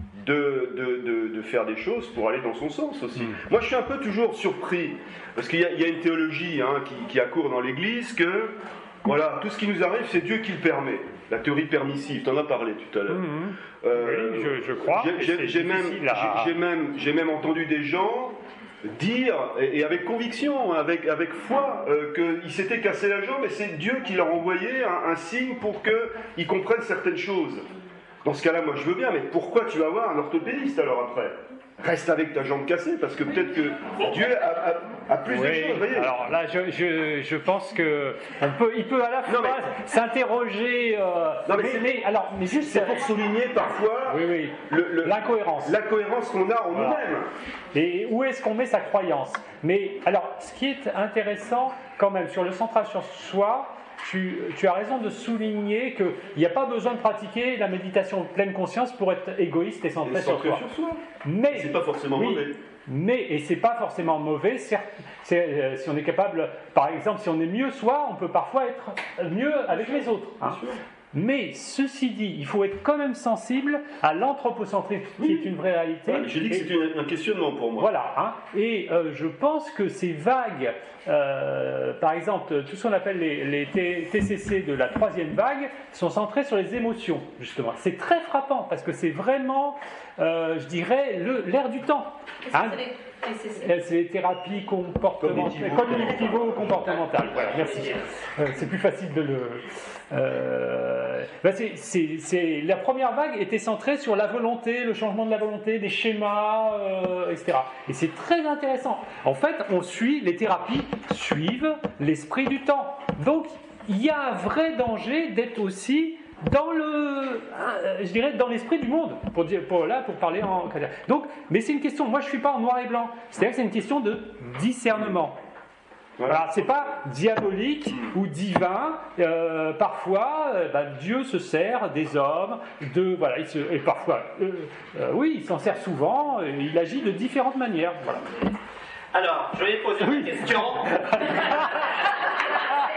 de, de, de, de faire des choses pour aller dans son sens aussi. Mm. Moi, je suis un peu toujours surpris, parce qu'il y a, il y a une théologie hein, qui, qui accourt dans l'Église, que voilà, tout ce qui nous arrive, c'est Dieu qui le permet. La théorie permissive, tu en as parlé tout à l'heure. Mmh. Euh, oui, je, je crois. J'ai, j'ai, j'ai, même, à... j'ai, même, j'ai même entendu des gens dire, et, et avec conviction, avec, avec foi, euh, qu'ils s'étaient cassé la jambe et c'est Dieu qui leur envoyait un, un signe pour qu'ils comprennent certaines choses. Dans ce cas-là, moi je veux bien, mais pourquoi tu vas voir un orthopédiste alors après? Reste avec ta jambe cassée, parce que peut-être que Dieu a, a, a plus oui, de choses. Voyez. Alors là, je, je, je pense que on peut, il peut à la fois non, mais... s'interroger. Euh, non, mais, mais, c'est, mais alors, mais juste c'est pour souligner parfois oui, oui. Le, le, l'incohérence, l'incohérence qu'on a en voilà. nous-mêmes. Et où est-ce qu'on met sa croyance? Mais alors, ce qui est intéressant quand même sur le centrage sur soi. Tu, tu as raison de souligner qu'il n'y a pas besoin de pratiquer la méditation de pleine conscience pour être égoïste et centré sur soi. sur soi. Mais c'est pas forcément oui, mauvais. Mais, et c'est pas forcément mauvais, certes, c'est, euh, si on est capable, par exemple, si on est mieux soi, on peut parfois être mieux avec les autres. Hein. Mais ceci dit, il faut être quand même sensible à l'anthropocentrisme, oui. qui est une vraie réalité. Ouais, j'ai dit que c'était un questionnement pour moi. Voilà. Hein. Et euh, je pense que ces vagues, euh, par exemple, tout ce qu'on appelle les, les T C C de la troisième vague, sont centrés sur les émotions, justement. C'est très frappant, parce que c'est vraiment, euh, je dirais, le, l'air du temps. Hein. C'est les thérapies comportementales, cognitivo-comportementales. Voilà, merci. Euh, c'est plus facile de le. Euh, ben c'est, c'est, c'est, la première vague était centrée sur la volonté, le changement de la volonté, des schémas, euh, et cetera. Et c'est très intéressant. En fait, on suit, les thérapies suivent l'esprit du temps. Donc, il y a un vrai danger d'être aussi dans le, je dirais, dans l'esprit du monde, pour dire, pour là, pour parler en. Donc, mais c'est une question. Moi, je suis pas en noir et blanc. C'est-à-dire que c'est une question de discernement. Voilà, voilà c'est pas diabolique ou divin. Euh, parfois, euh, bah, Dieu se sert des hommes, de voilà, il se, et parfois, euh, euh, oui, il s'en sert souvent. Et il agit de différentes manières. Voilà. Alors, je vais poser oui. une question.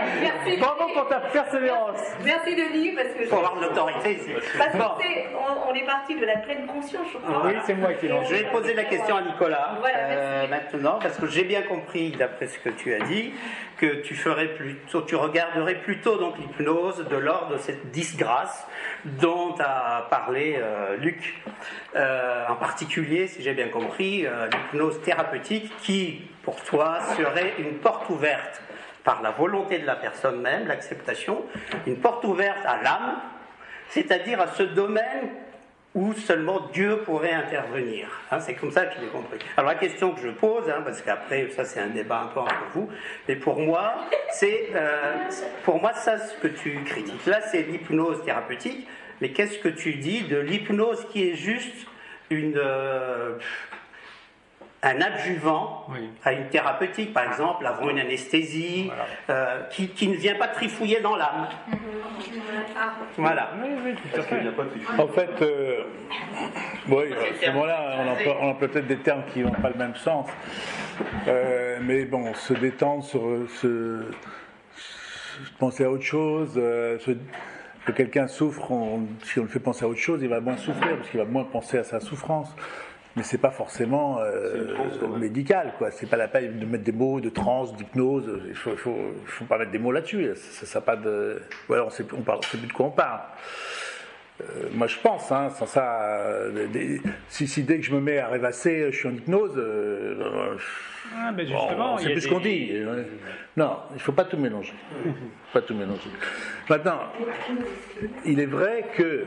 Merci. Bravo pour ta persévérance. Merci Denis, parce que... Pour avoir de l'autorité ici. Parce que Bon. c'est- on, on est parti de la pleine conscience, je crois. Oui, c'est moi qui l'ai. Je vais poser la question à Nicolas Voilà, euh, maintenant, parce que j'ai bien compris, d'après ce que tu as dit, que tu ferais plutôt, tu regarderais plutôt donc l'hypnose de l'ordre de cette disgrâce dont a parlé euh, Luc. Euh, en particulier, si j'ai bien compris, euh, l'hypnose thérapeutique qui, pour toi, serait une porte ouverte par la volonté de la personne même, l'acceptation, une porte ouverte à l'âme, c'est-à-dire à ce domaine où seulement Dieu pourrait intervenir. Hein, c'est comme ça que je l'ai compris. Alors la question que je pose, hein, parce qu'après ça c'est un débat un peu entre vous, mais pour moi, c'est euh, pour moi ça ce que tu critiques. Là c'est l'hypnose thérapeutique, mais qu'est-ce que tu dis de l'hypnose qui est juste une euh, un adjuvant Oui. à une thérapeutique, par exemple, avant une anesthésie, euh, qui, qui ne vient pas trifouiller dans l'âme. Voilà. Oui, oui, tout à Parce qu'il fait. n'y a pas de fichu. En fait, euh, oui, à ce moment-là, on emploie, on emploie peut-être des termes qui n'ont pas le même sens. Euh, mais bon, se détendre, se, se- se penser à autre chose, euh, se- que quelqu'un souffre, on- si on le fait penser à autre chose, il va moins souffrir, parce qu'il va moins penser à sa souffrance. Mais c'est pas forcément euh, C'est une transe, quand même. médical, quoi. C'est pas la peine de mettre des mots de transe, d'hypnose. Il faut, il faut, il faut pas mettre des mots là-dessus. Ça, ça a pas de. Voilà, on sait, on parle, on sait plus de quoi on parle. Euh, moi, je pense, hein, sans ça, euh, des- si, si dès que je me mets à rêvasser, je suis en hypnose. Euh, euh, Ah, mais bon, justement, on il sait y a plus ce des- qu'on dit. euh, Non, il faut pas tout mélanger. Il faut pas tout mélanger. Maintenant, il est vrai que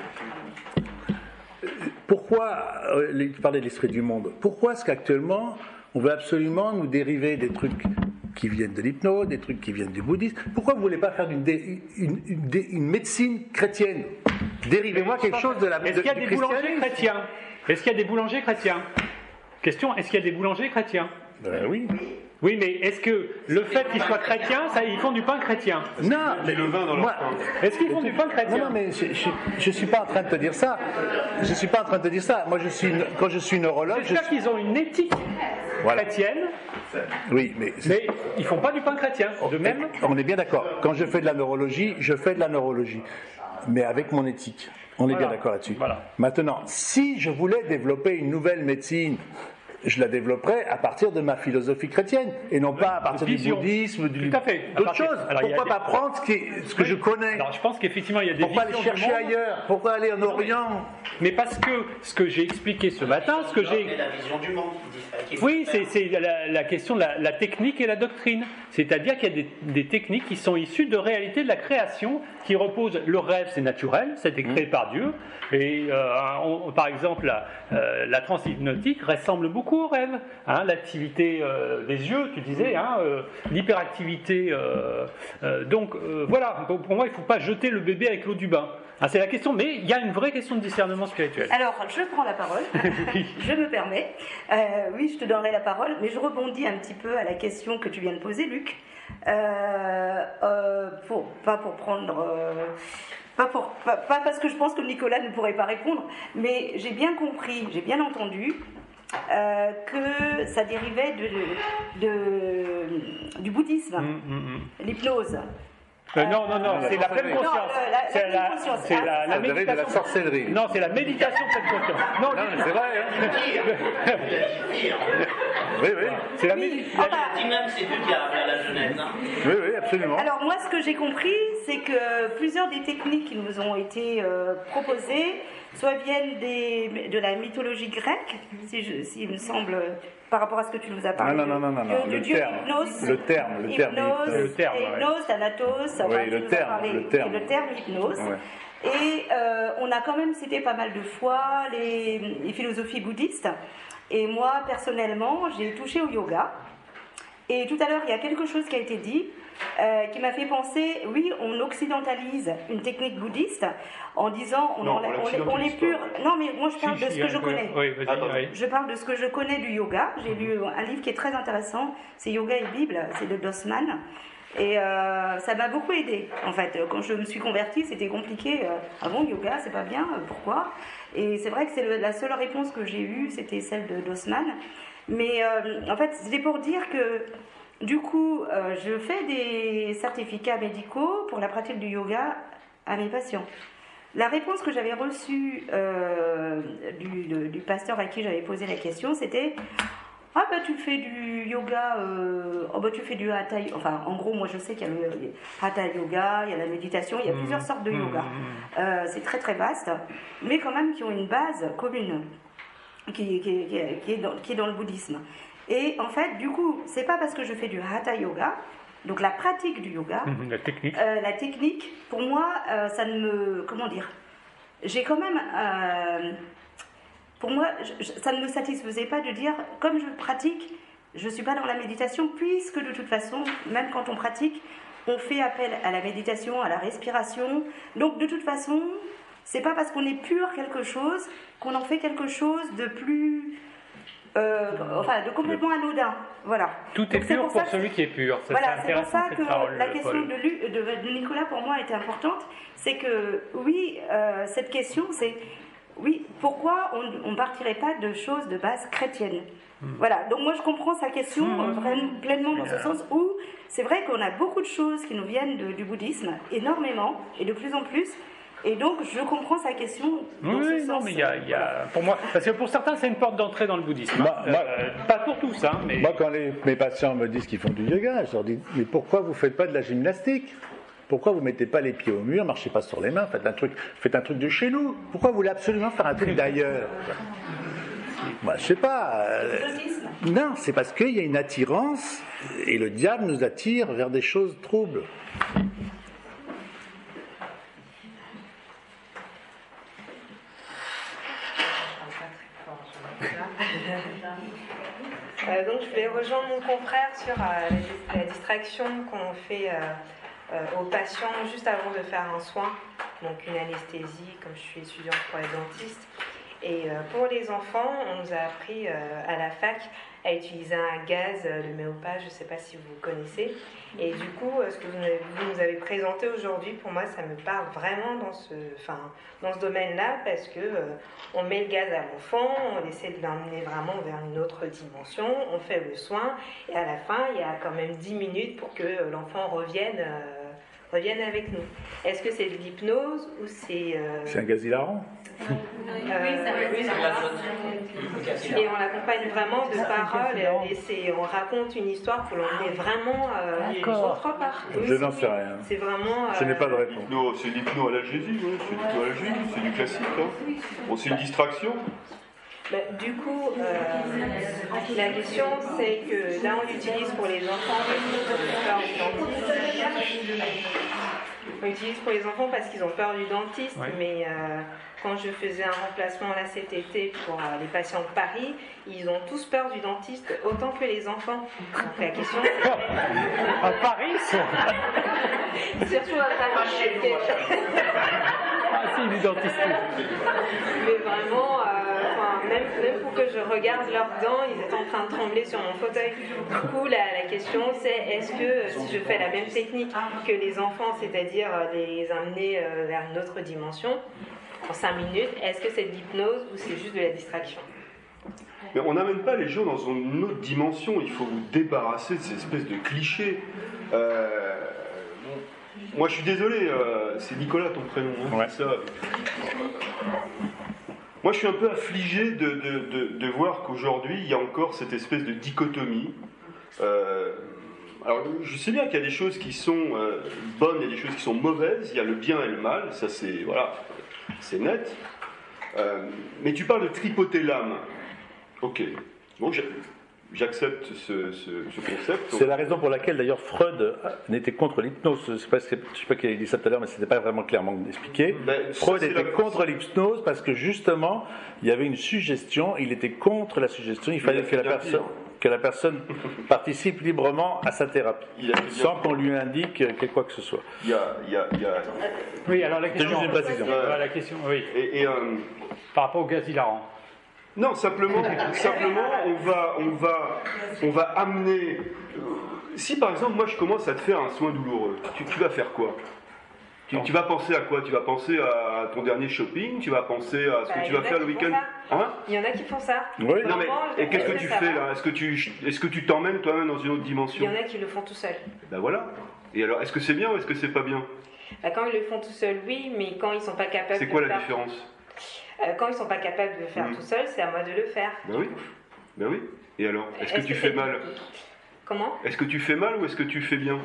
pourquoi, euh, les- tu parlais de l'esprit du monde, pourquoi est-ce qu'actuellement on veut absolument nous dériver des trucs qui viennent de l'hypnose, des trucs qui viennent du bouddhisme? Pourquoi vous ne voulez pas faire une, dé- une, une dé- une médecine chrétienne? Dérivez-moi quelque chose de la Est-ce qu'il y a du des boulangers christianisme. chrétiens Est-ce qu'il y a des boulangers chrétiens Question, est-ce qu'il y a des boulangers chrétiens Ben oui. Oui, mais est-ce que le fait qu'ils soient chrétiens, ça, ils font du pain chrétien? Non, mais le vin dans leur moi- pain. Est-ce qu'ils font du pain Non, chrétien? non, mais je ne suis pas en train de te dire ça. Je ne suis pas en train de te dire ça. Moi, je suis, quand je suis neurologue, je J'espère suis... qu'ils ont une éthique Voilà. chrétienne, Oui, mais... mais ils font pas du pain chrétien. De même, On est bien d'accord. Quand je fais de la neurologie, je fais de la neurologie. Mais avec mon éthique. On est Voilà. bien d'accord là-dessus. Voilà. Maintenant, si je voulais développer une nouvelle médecine, je la développerais à partir de ma philosophie chrétienne et non pas à partir du vision. bouddhisme, du... Tout à fait. À d'autres partir- choses. Alors, il y a Pourquoi des- pas prendre ce, qui est- ce que je connais? alors je pense qu'effectivement il y a des Pourquoi aller visions du chercher monde, ailleurs? Pourquoi aller en Orient? mais parce que ce que j'ai expliqué ce matin, ce que j'ai C'est la vision du monde qui diffère. qu'il faut Oui, faire. c'est c'est la, la question de la, la technique et la doctrine. C'est-à-dire qu'il y a des, des techniques qui sont issues de réalité de la création, qui reposent. Le rêve, c'est naturel, ça a été créé par Dieu. Et euh, on- par exemple, la, euh, la transe hypnotique ressemble beaucoup au rêve. Hein, l'activité euh, des yeux, tu disais, hein, euh, l'hyperactivité. euh, euh, donc euh, voilà, pour pour moi, il ne faut pas jeter le bébé avec l'eau du bain. Hein, c'est la question, mais il y a une vraie question de discernement spirituel. Alors, je prends la parole, je me permets. Euh, oui, je te donnerai la parole, mais je rebondis un petit peu à la question que tu viens de poser, Luc. Euh, euh, pour, pas pour prendre... euh, pas, pour, pas, pas parce que je pense que Nicolas ne pourrait pas répondre, mais j'ai bien compris, j'ai bien entendu euh, que ça dérivait de, de- du bouddhisme, Hum, hum, hum. l'hypnose. Euh, non, non, non, la c'est la pleine sorcellerie. conscience. Non, la- la C'est pleine conscience. C'est la, Ah, la Ça dérive de la méditation. sorcellerie. Non, c'est la méditation pleine conscience. Non, Non, mais c'est vrai. Hein. Oui, oui. c'est la Oui, méditation. enfin, dit même que c'est du diable à la Genèse. hein. Oui, oui, absolument. Alors moi, ce que j'ai compris, c'est que plusieurs des techniques qui nous ont été euh, proposées, soit viennent des, de la mythologie grecque, si je, s'il me semble, par rapport à ce que tu nous as parlé. Non, non, non, non, non, Du, le du dieu terme. hypnose. Le terme, le terme Hypnose, hypnose. Le terme, ouais. hypnose, thanatos, enfin, tu le nous as terme, parlé, le terme. et le terme hypnose. Ouais. Et euh, on a quand même cité pas mal de fois les, les philosophies bouddhistes. Et moi, personnellement, j'ai touché au yoga. Et tout à l'heure, il y a quelque chose qui a été dit euh, qui m'a fait penser, oui, on occidentalise une technique bouddhiste en disant on, Non, enlève- on on, est- on est l'occidentalise pur. pas. Non, mais moi je parle Si, de si, ce que je un peu. connais. Oui, vas-y, Attends. oui. Je parle de ce que je connais du yoga. J'ai lu un livre qui est très intéressant, c'est Yoga et Bible, c'est de Dossman. Et euh, ça m'a beaucoup aidé. En fait, quand je me suis convertie, c'était compliqué. Euh, ah bon, yoga, c'est pas bien, euh, pourquoi? Et c'est vrai que c'est le- la seule réponse que j'ai eue, c'était celle de Dossman. Mais euh, en fait, c'était pour dire que Du coup, euh, je fais des certificats médicaux pour la pratique du yoga à mes patients. La réponse que j'avais reçue euh, du, du, du pasteur à qui j'avais posé la question, c'était « Ah bah tu fais du yoga, euh, oh bah tu fais du hatha, enfin en gros moi je sais qu'il y a le hatha yoga, il y a la méditation, il y a plusieurs sortes de yoga. Euh, c'est très très vaste, mais quand même qui ont une base commune, qui, qui, qui, qui, est dans, qui est dans le bouddhisme. Et en fait, du coup, c'est pas parce que je fais du hatha yoga, donc la pratique du yoga, Mmh, la technique. Euh, la technique, pour moi, euh, ça ne me, comment dire, j'ai quand même, euh, pour moi, je, ça ne me satisfaisait pas de dire, comme je pratique, je ne suis pas dans la méditation, puisque de toute façon, même quand on pratique, on fait appel à la méditation, à la respiration. Donc de toute façon, c'est pas parce qu'on est pur quelque chose qu'on en fait quelque chose de plus, euh, enfin, de complètement anodin. Voilà. Tout est Donc, c'est pur pour pour ça que- celui qui est pur. Ça, Voilà, c'est c'est pour intéressant ça cette que parole, la question Paul. de, Lu- de- de Nicolas pour moi était importante. C'est que oui, euh, cette question, c'est oui, pourquoi on ne partirait pas de choses de base chrétienne? Voilà, donc moi je comprends sa question euh, vraiment pleinement dans ce sens où c'est vrai qu'on a beaucoup de choses qui nous viennent de- du bouddhisme, énormément et de plus en plus. Et donc je comprends sa question dans Oui, ce non, sens. mais il y, a, il y a, pour moi, parce que pour certains, c'est une porte d'entrée dans le bouddhisme. Moi- Euh, moi- pas pour tous, hein, mais. Moi, quand les- mes patients me disent qu'ils font du yoga, je leur dis mais pourquoi vous faites pas de la gymnastique? Pourquoi vous mettez pas les pieds au mur, marchez pas sur les mains, faites un truc, faites un truc de chez nous? Pourquoi vous voulez absolument faire un truc d'ailleurs? Moi, je sais pas. euh, Exotisme. non, c'est parce qu'il y a une attirance et le diable nous attire vers des choses troubles. Euh, donc je vais rejoindre mon confrère sur euh, la, la distraction qu'on fait euh, euh, aux patients juste avant de faire un soin, donc une anesthésie, comme je suis étudiante pour les dentistes. Et euh, pour les enfants, on nous a appris euh, à la fac à utiliser un gaz, euh, le méopa, je ne sais pas si vous connaissez. Et du coup, euh, ce que vous, avez- vous nous avez présenté aujourd'hui, pour moi, ça me parle vraiment dans ce, enfin, dans ce domaine-là, parce que euh, on met le gaz à l'enfant, on essaie de l'emmener vraiment vers une autre dimension, on fait le soin, et à la fin, il y a quand même dix minutes pour que euh, l'enfant revienne, euh, revienne avec nous. Est-ce que c'est de l'hypnose ou c'est... euh, C'est un gaz hilarant. euh, oui, c'est ça. Et on l'accompagne vraiment de paroles et c'est, on raconte une histoire pour l'emmener vraiment euh, autre part. Oui, Je c'est- n'en sais oui. rien. C'est vraiment. Je n'ai euh, pas de réponse. Non, c'est l'hypnoalgésie, ouais, c'est l'hypnoalgésie, c'est du classique. Hein. Bon, c'est une distraction. bah, du coup, euh, la question c'est que là on l'utilise pour les enfants parce qu'ils ont peur du dentiste. On l'utilise pour les enfants parce qu'ils ont peur du dentiste, Ouais. mais euh, quand je faisais un remplacement là cet été pour euh, les patients de Paris, ils ont tous peur du dentiste autant que les enfants. Donc la question À Paris, ça. c'est surtout à Paris. Ah, si, du dentiste. Mais vraiment, euh, enfin, même, même pour que je regarde leurs dents, ils étaient en train de trembler sur mon fauteuil. Du coup, la, la question c'est est-ce que euh, si je fais la même technique que les enfants, c'est-à-dire euh, les amener euh, vers une autre dimension, en cinq minutes, est-ce que c'est de l'hypnose ou c'est juste de la distraction? Mais on n'amène pas les gens dans une autre dimension. Il faut vous débarrasser de ces espèces de clichés. Euh, Moi, je suis désolé, euh, c'est Nicolas ton prénom, hein, Ouais. c'est ça. Moi, je suis un peu affligé de, de, de, de voir qu'aujourd'hui, il y a encore cette espèce de dichotomie. Euh, alors, je sais bien qu'il y a des choses qui sont euh, bonnes, il y a des choses qui sont mauvaises, il y a le bien et le mal, ça c'est voilà, c'est net. Euh, mais tu parles de tripoter l'âme. Ok. Bon, j'ai- j'accepte ce, ce, ce concept. C'est la raison pour laquelle d'ailleurs Freud n'était contre l'hypnose. Je ne sais pas, je sais pas qui a dit ça tout à l'heure, mais ce n'était pas vraiment clairement expliqué. Ben, ça, Freud c'est était la- contre l'hypnose parce que justement, il y avait une suggestion, il était contre la suggestion, il fallait a que fait la, bien personne, pire. que la personne participe librement à sa thérapie, Il a fait bien sans pire. qu'on lui indique que quoi que ce soit. Il y a, il y a, il y a- Oui, alors la C'est question. juste une précision. Voilà, la question, oui. et, et, euh, Par rapport au gaz hilarant. non, simplement, simplement, on va, on va, on va amener. euh, Si par exemple, moi, je commence à te faire un soin douloureux, tu, tu vas faire quoi? Tu, tu vas penser à quoi? Tu vas penser à ton dernier shopping? Tu vas penser à ce Bah, que tu il y vas en a faire qui le font week-end? ça. Hein? Il y en a qui font ça. Oui. Non mais, Maman, et qu'est-ce que je- tu ça fais va. là? Est-ce que tu est-ce que tu t'emmènes toi-même dans une autre Il dimension? y en a qui le font tout seul. Ben voilà. Et alors, est-ce que c'est bien ou est-ce que c'est pas bien? Bah, quand ils le font tout seul, oui, mais quand ils sont pas capables C'est de quoi le la faire, différence? euh, quand ils sont pas capables de le faire Mm. tout seul, c'est à moi de le faire. Ben oui. Ben oui. Et alors, est-ce que tu fais c'est- mal? Comment? Est-ce que tu fais mal ou est-ce que tu fais bien?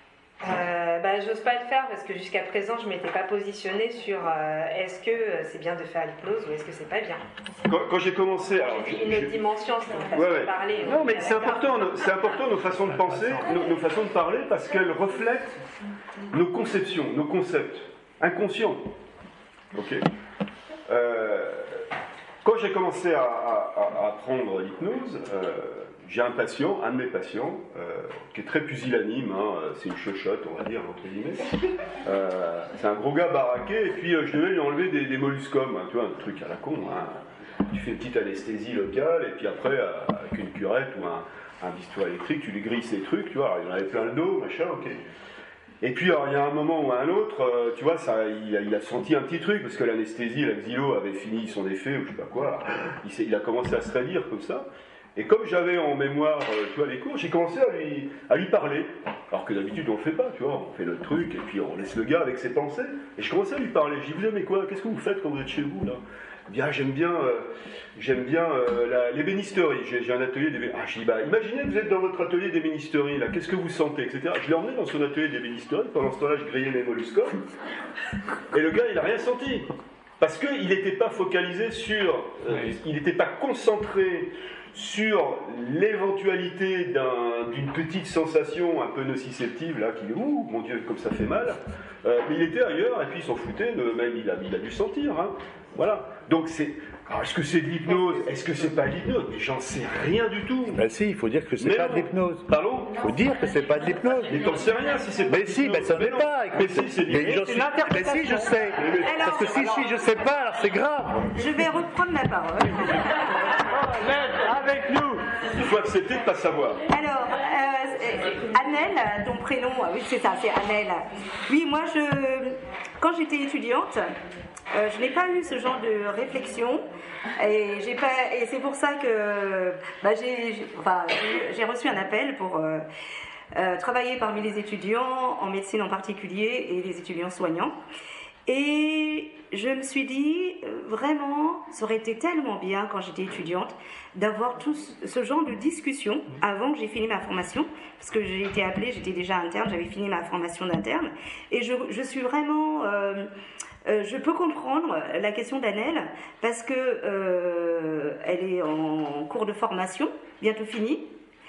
Euh, bah, j'ose pas le faire parce que jusqu'à présent, je m'étais pas positionnée sur euh, est-ce que euh, c'est bien de faire l'hypnose ou est-ce que c'est pas bien. Quand, quand j'ai commencé, alors, J'ai dit je- une je- autre dimension, c'est une façon Ouais, ouais. de parler. Non, donc, mais euh, c'est d'accord. important, nos- c'est important nos façons de penser, nos, nos façons de parler, parce qu'elles reflètent nos conceptions, nos concepts inconscients. Ok. Euh, quand j'ai commencé à, à- à- à apprendre l'hypnose, euh, j'ai un patient, un de mes patients, euh, qui est très pusillanime, hein, c'est une chochotte, on va dire, entre guillemets. Euh, c'est un gros gars baraqué, et puis euh, je devais lui enlever des, des molluscums, hein, tu vois, un truc à la con. Hein. Tu fais une petite anesthésie locale, et puis après, euh, avec une curette ou un, un bistouri électrique, tu lui grilles ces trucs, tu vois, alors, il en avait plein le dos, machin, ok. Et puis, alors, il y a un moment ou un autre, euh, tu vois, ça, il, a, il a senti un petit truc, parce que l'anesthésie, la xylo avait fini son effet, ou je sais pas quoi, il, s'est- il a commencé à se radir comme ça. Et comme j'avais en mémoire, euh, tu vois, les cours, j'ai commencé à lui, à lui parler. Alors que d'habitude, on le fait pas, tu vois, on fait notre truc, et puis on laisse le gars avec ses pensées. Et je commençais à lui parler. Je dis, vous aimez quoi? Qu'est-ce que vous faites quand vous êtes chez vous, là? Il dit, ah, j'aime bien, euh, j'aime bien euh, la- l'ébénisterie. J'ai, j'ai un atelier d'ébénisterie. Ah, je dis, bah, imaginez que vous êtes dans votre atelier d'ébénisterie, là, qu'est-ce que vous sentez, et cetera. Je l'ai emmené dans son atelier d'ébénisterie. Pendant ce temps-là, je grillais les molluscums. Et le gars, il n'a rien senti. Parce qu'il n'était pas focalisé sur, euh, il n'était pas concentré sur l'éventualité d'un, d'une petite sensation un peu nociceptive, là, qui, ouh, mon Dieu, comme ça fait mal. Euh, mais il était ailleurs, et puis il s'en foutait, de, même il a, il a dû sentir. Hein. Voilà. Donc c'est. Alors, est-ce que c'est de l'hypnose? Est-ce que c'est pas de l'hypnose? Mais j'en sais rien du tout. Ben si, il faut dire que c'est Mais pas non. de l'hypnose. Pardon? Il faut dire que c'est pas de l'hypnose. Mais t'en sais rien si c'est pas Mais de si, l'hypnose. ben ça Mais n'est non. pas. Mais Écoute, si, c'est de mais l'hypnose. j'en suis- mais si, je sais. Parce que si, si je sais pas, alors c'est grave. Je vais reprendre la parole. Avec nous. Il faut accepter de ne pas savoir. Alors, euh, euh, Annelle, ton prénom, ah oui c'est ça, c'est Annelle. Oui, moi, je, quand j'étais étudiante, euh, je n'ai pas eu ce genre de réflexion, et j'ai pas, et c'est pour ça que bah, j'ai, j'ai- enfin, j'ai- j'ai reçu un appel pour euh, euh, travailler parmi les étudiants, en médecine en particulier, et les étudiants soignants. Et je me suis dit, euh, vraiment, ça aurait été tellement bien quand j'étais étudiante d'avoir tout ce- ce genre de discussion avant que j'ai fini ma formation, parce que j'ai été appelée, j'étais déjà interne, j'avais fini ma formation d'interne, et je, je suis vraiment... euh, euh, je peux comprendre la question d'Annelle, parce que euh, elle est en cours de formation, bientôt finie.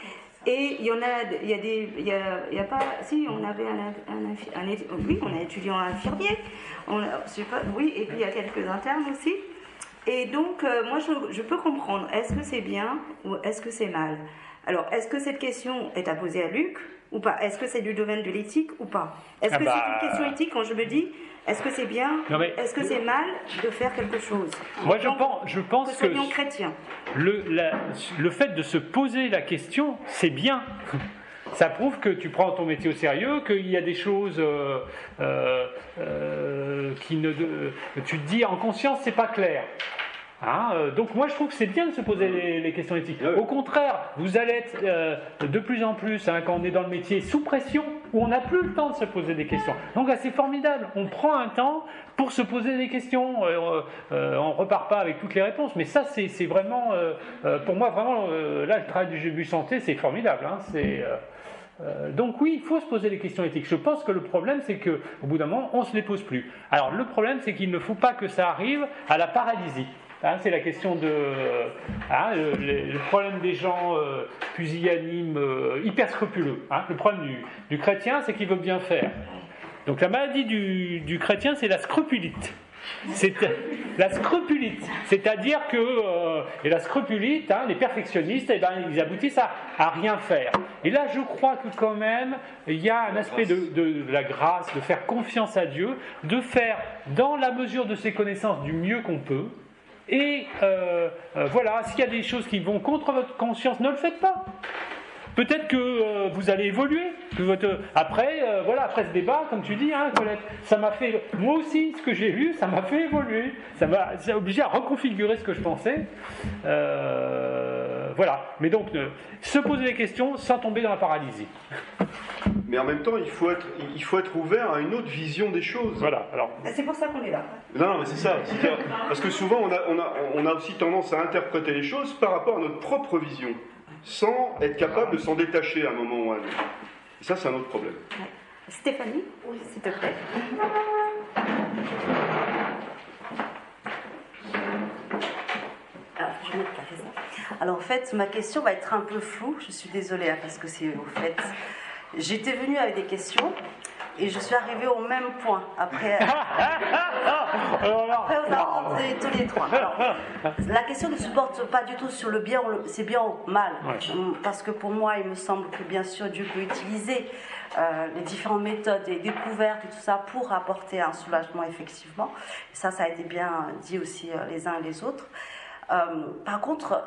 Et il y en a, il y a des, il y a, il y a pas, si on avait un, un, infi- un étu- oui, on a étudiant infirmier, on, a- je sais pas, oui, et puis il y a quelques internes aussi. Et donc, euh, moi, je, je peux comprendre, est-ce que c'est bien ou est-ce que c'est mal? Alors, est-ce que cette question est à poser à Luc ou pas? Est-ce que c'est du domaine de l'éthique ou pas? Est-ce Ah que bah, c'est une question éthique quand je me dis, est-ce que c'est bien, Non, mais- est-ce que c'est mal de faire quelque chose? Moi, je En tant pense, je pense que que soignant chrétien. le, la- le fait de se poser la question, c'est bien. Ça prouve que tu prends ton métier au sérieux, qu'il y a des choses euh, euh, euh, qui ne, de- tu te dis en conscience, c'est pas clair. Hein, euh, donc moi je trouve que c'est bien de se poser les, les questions éthiques. Au contraire, vous allez être euh, de plus en plus, hein, quand on est dans le métier, sous pression, où on n'a plus le temps de se poser des questions. Donc là, c'est formidable, on prend un temps pour se poser des questions. Euh, euh, on repart pas avec toutes les réponses, mais ça c'est, c'est vraiment, euh, euh, pour moi vraiment, euh, là le travail du G B U Santé c'est formidable. Hein, c'est, euh, euh, donc oui, il faut se poser les questions éthiques. Je pense que le problème c'est qu'au bout d'un moment, on ne se les pose plus. Alors le problème c'est qu'il ne faut pas que ça arrive à la paralysie. Hein, c'est la question de hein, le, le- le problème des gens euh, pusillanimes, euh, hyper scrupuleux. Hein. Le problème du, du chrétien, c'est qu'il veut bien faire. Donc la maladie du, du chrétien, c'est la scrupulite. C'est la scrupulite, c'est-à-dire que euh, et la scrupulite, hein, les perfectionnistes, eh ben, ils aboutissent à, à rien faire. Et là, je crois que quand même, il y a un aspect de, de, de la grâce, de faire confiance à Dieu, de faire dans la mesure de ses connaissances du mieux qu'on peut. Et euh, euh, voilà, s'il y a des choses qui vont contre votre conscience, ne le faites pas. peut-être que euh, vous allez évoluer. Que votre, après, euh, voilà, après ce débat, comme tu dis, hein, Colette, ça m'a fait, moi aussi, ce que j'ai lu, ça m'a fait évoluer. Ça m'a ça obligé à reconfigurer ce que je pensais. Euh, voilà. Mais donc, euh, se poser des questions sans tomber dans la paralysie. Mais en même temps, il faut être, il faut être ouvert à une autre vision des choses. Voilà. Alors. C'est pour ça qu'on est là. Non, mais c'est ça. C'est parce que souvent, on a, on, a, on a aussi tendance à interpréter les choses par rapport à notre propre vision, sans être capable de s'en détacher à un moment ou à un autre. Et ça, c'est un autre problème. Ouais. Stéphanie, oui, s'il te plaît. Alors, je vais mettre la raison. Alors, en fait, ma question va être un peu floue. Je suis désolée, hein, parce que c'est au fait. J'étais venue avec des questions et je suis arrivée au même point. Après, après on a rencontré tous les trois. Alors, la question ne se porte pas du tout sur le bien, c'est bien ou mal. Ouais. Parce que pour moi, il me semble que bien sûr, Dieu peut utiliser euh, les différentes méthodes et découvertes et tout ça pour apporter un soulagement, effectivement. Et ça, ça a été bien dit aussi euh, les uns et les autres. Euh, par contre,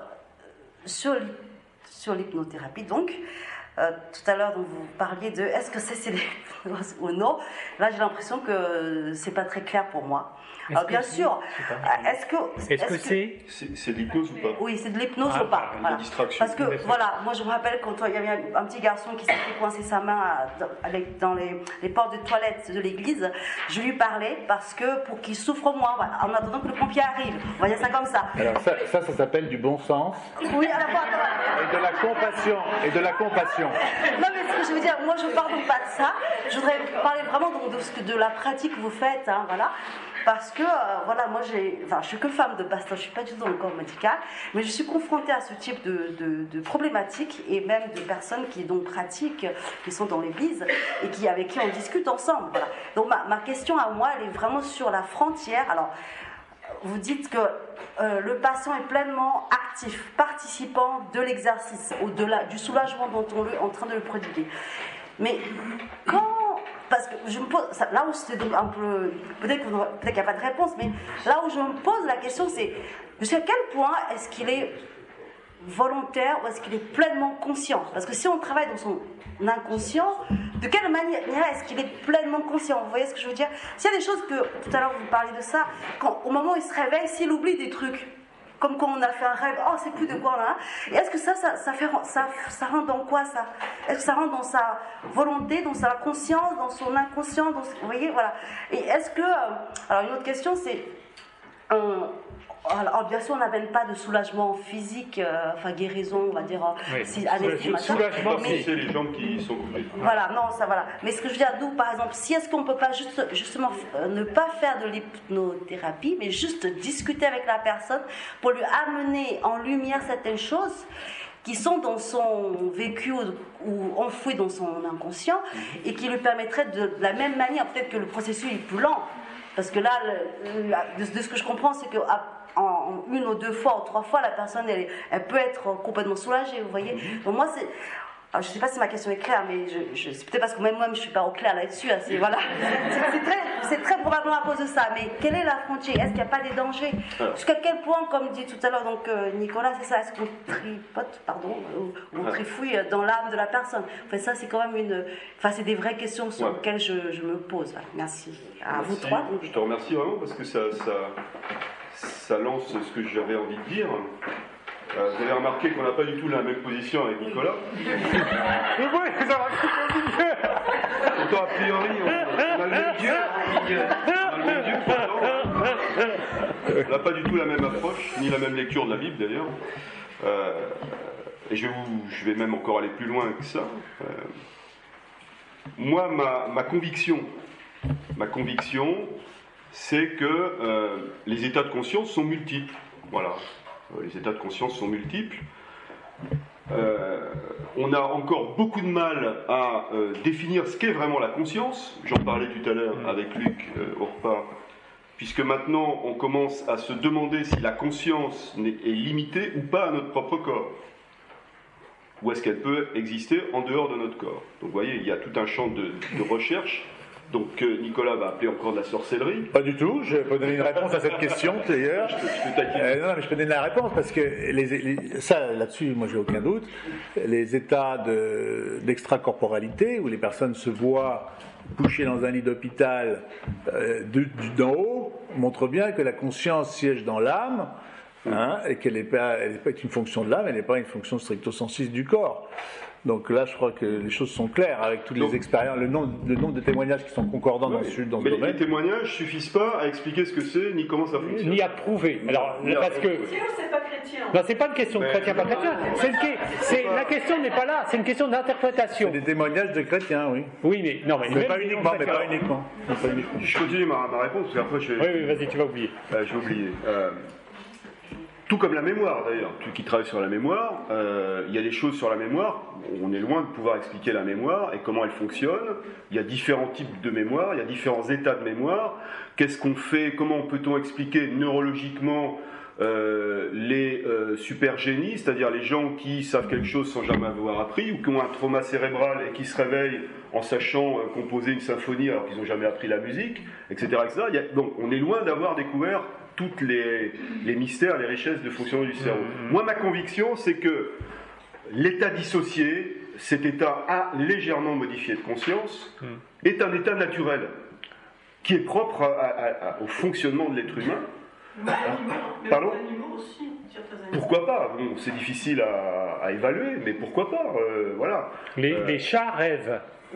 sur, sur l'hypnothérapie, donc, Euh, tout à l'heure, vous parliez de est-ce que c'est l'hypnose ou non. Là, j'ai l'impression que c'est pas très clair pour moi. Est-ce Alors, bien sûr, est-ce que est-ce est-ce que c'est c'est, c'est de l'hypnose ou pas? Oui, c'est de l'hypnose ah, ou pas. Voilà. Distraction. Parce que voilà, moi je me rappelle quand il y avait un, un petit garçon qui s'était coincé sa main à, avec, dans les, les portes de toilettes de l'église, je lui parlais parce que pour qu'il souffre moins, voilà, en attendant que le pompier arrive. On va dire ça comme ça. Alors ça, ça, ça s'appelle du bon sens. Oui, à la fois. Et de la compassion. Et de la compassion. Non, mais ce que je veux dire, moi je ne parle donc pas de ça. Je voudrais parler vraiment donc de, ce que, de la pratique que vous faites, hein, voilà. Parce que, euh, voilà, moi, j'ai, enfin, je suis que femme de pasteur, je ne suis pas du tout dans le corps médical, mais je suis confrontée à ce type de, de, de problématiques et même de personnes qui donc pratiquent, qui sont dans l'église et qui, avec qui on discute ensemble. Voilà. Donc, ma, ma question à moi, elle est vraiment sur la frontière. Alors, vous dites que euh, le patient est pleinement actif, participant de l'exercice, au-delà du soulagement dont on est en train de le prodiguer. Mais quand... Parce que je me pose, ça, là où c'est un peu, peut-être, qu'on aura, peut-être qu'il n'y a pas de réponse, mais là où je me pose la question, c'est jusqu'à quel point est-ce qu'il est volontaire ou est-ce qu'il est pleinement conscient? Parce que si on travaille dans son inconscient, de quelle manière est-ce qu'il est pleinement conscient? Vous voyez ce que je veux dire? S'il y a des choses que, tout à l'heure vous parliez de ça, quand, au moment où il se réveille, s'il oublie des trucs, comme quand on a fait un rêve, oh c'est plus de quoi là. Et est-ce que ça, ça, ça, fait, ça, ça rentre dans quoi ça? Est-ce que ça rentre dans sa volonté, dans sa conscience, dans son inconscient, dans, vous voyez, voilà. Et est-ce que, alors une autre question c'est, euh, alors bien sûr on n'amène pas de soulagement physique, euh, enfin guérison, on va dire, oui. si, anesthésie, soulagement, mais c'est les jambes qui sont coupées. Voilà, non, ça voilà. Mais ce que je veux dire, nous par exemple, si est-ce qu'on ne peut pas juste, justement euh, ne pas faire de l'hypnothérapie, mais juste discuter avec la personne pour lui amener en lumière certaines choses qui sont dans son vécu ou, ou enfouies dans son inconscient et qui lui permettraient de, de la même manière, peut-être que le processus est plus lent, parce que là, le, la, de, de ce que je comprends, c'est que à, en une ou deux fois ou trois fois, la personne, elle, elle peut être complètement soulagée, vous voyez. Donc moi, c'est... Alors, je ne sais pas si ma question est claire, mais je, je, c'est peut-être parce que même moi, je ne suis pas au clair là-dessus. Hein, c'est, voilà. c'est, c'est, très, c'est très probablement à cause de ça. Mais quelle est la frontière? Est-ce qu'il n'y a pas des dangers? Jusqu'à quel point, comme dit tout à l'heure donc, euh, Nicolas, c'est ça, est-ce qu'on tripote, pardon, ou, ou on trifouille dans l'âme de la personne? En fait, ça, c'est quand même une... Enfin, c'est des vraies questions sur ouais. lesquelles je, je me pose. Voilà. Merci à Merci. vous trois. Donc. Je te remercie vraiment parce que ça, ça, ça lance ce que j'avais envie de dire. Euh, vous avez remarqué qu'on n'a pas du tout la même position avec Nicolas. Mais oui, ça va couper. Pourtant, a priori, on, on a le même Dieu. On a le même Dieu, pourtant. On n'a pas du tout la même approche, ni la même lecture de la Bible d'ailleurs. Euh, et je vais, vous, je vais même encore aller plus loin que ça. Euh, moi, ma, ma conviction, ma conviction, c'est que euh, les états de conscience sont multiples. Voilà. Les états de conscience sont multiples. Euh, on a encore beaucoup de mal à euh, définir ce qu'est vraiment la conscience. J'en parlais tout à l'heure avec Luc euh, au repas, puisque maintenant on commence à se demander si la conscience est limitée ou pas à notre propre corps. Ou est-ce qu'elle peut exister en dehors de notre corps. Donc vous voyez, il y a tout un champ de, de recherche donc que Nicolas va appeler encore de la sorcellerie. Pas du tout, je peux donner une réponse à cette question d'ailleurs. Je peux, je peux taquiner. Euh, non, non, mais je peux donner la réponse parce que les, les, ça, là-dessus, moi j'ai aucun doute. Les états de, d'extracorporalité où les personnes se voient couchées dans un lit d'hôpital euh, de, du, d'en haut montrent bien que la conscience siège dans l'âme. Hein, et qu'elle n'est pas, elle n'est pas une fonction de l'âme, elle n'est pas une fonction stricto sensu du corps. Donc là, je crois que les choses sont claires avec toutes Donc, les expériences, le nombre, le nombre de témoignages qui sont concordants oui, dans ce, dans ce mais domaine. les témoignages suffisent pas à expliquer ce que c'est ni comment ça fonctionne. Ni à prouver. Alors, Ni à parce que. Sinon, c'est pas chrétien. Non, c'est pas une question de Mais- chrétien, pas chrétien. C'est une que- c'est- la question n'est pas là, c'est une question d'interprétation. C'est des témoignages de chrétiens, oui. Oui, mais non, mais, Mais même pas les uniquement, mais non-chrétiens. pas uniquement. Mais pas uniquement. Je continue ma, ma réponse parce qu'après je vais, Oui, oui, vas-y, tu vas oublier. euh, je vais oublier. Euh, tout comme la mémoire d'ailleurs, tu qui travailles sur la mémoire, euh, il y a des choses sur la mémoire, on est loin de pouvoir expliquer la mémoire et comment elle fonctionne. Il y a différents types de mémoire, il y a différents états de mémoire. Qu'est-ce qu'on fait, comment peut-on expliquer neurologiquement euh, les euh, super génies, c'est-à-dire les gens qui savent quelque chose sans jamais avoir appris ou qui ont un trauma cérébral et qui se réveillent en sachant euh, composer une symphonie alors qu'ils n'ont jamais appris la musique, et cetera et cetera. Il y a, donc on est loin d'avoir découvert toutes les, les mystères, les richesses de fonctionnement du cerveau. Moi, ma conviction, c'est que l'état dissocié, cet état a légèrement modifié de conscience, est un état naturel qui est propre à- à- à- au fonctionnement de l'être humain. Pardon ? Pourquoi pas ? Bon, c'est difficile à, à évaluer, mais pourquoi pas ? euh, Voilà. Les, Euh, les chats rêvent.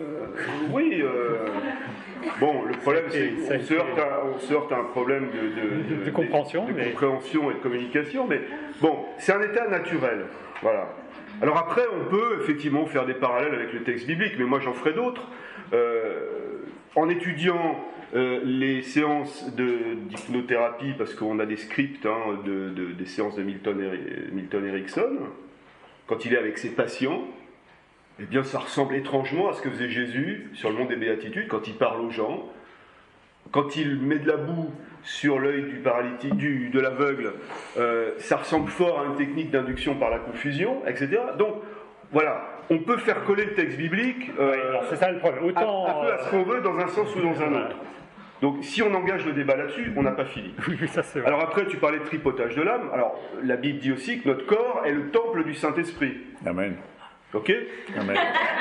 Oui. euh, Bon, le problème, c'est Ça a qu'on se été- heurte à, on se heurte à un problème de, de- De compréhension, de, de mais- compréhension et de communication, mais bon, c'est un état naturel. Voilà. Alors après, on peut effectivement faire des parallèles avec le texte biblique, mais moi j'en ferai d'autres. Euh, en étudiant euh, les séances de, d'hypnothérapie, parce qu'on a des scripts hein, de, de- des séances de Milton, Eri- Milton Erickson, quand il est avec ses patients, eh bien, ça ressemble étrangement à ce que faisait Jésus sur le mont des Béatitudes quand il parle aux gens. Quand il met de la boue sur l'œil du paralytique, du, de l'aveugle, euh, ça ressemble fort à une technique d'induction par la confusion, et cetera. Donc, voilà, on peut faire coller le texte biblique euh, Oui, alors c'est ça le problème. Autant. un, un peu à ce qu'on veut dans un sens ou dans un autre. Donc, si on engage le débat là-dessus, on n'a pas fini. Oui, oui, ça c'est vrai. Alors après, tu parlais de tripotage de l'âme. Alors, la Bible dit aussi que notre corps est le temple du Saint-Esprit. Amen. Ok ? Amen.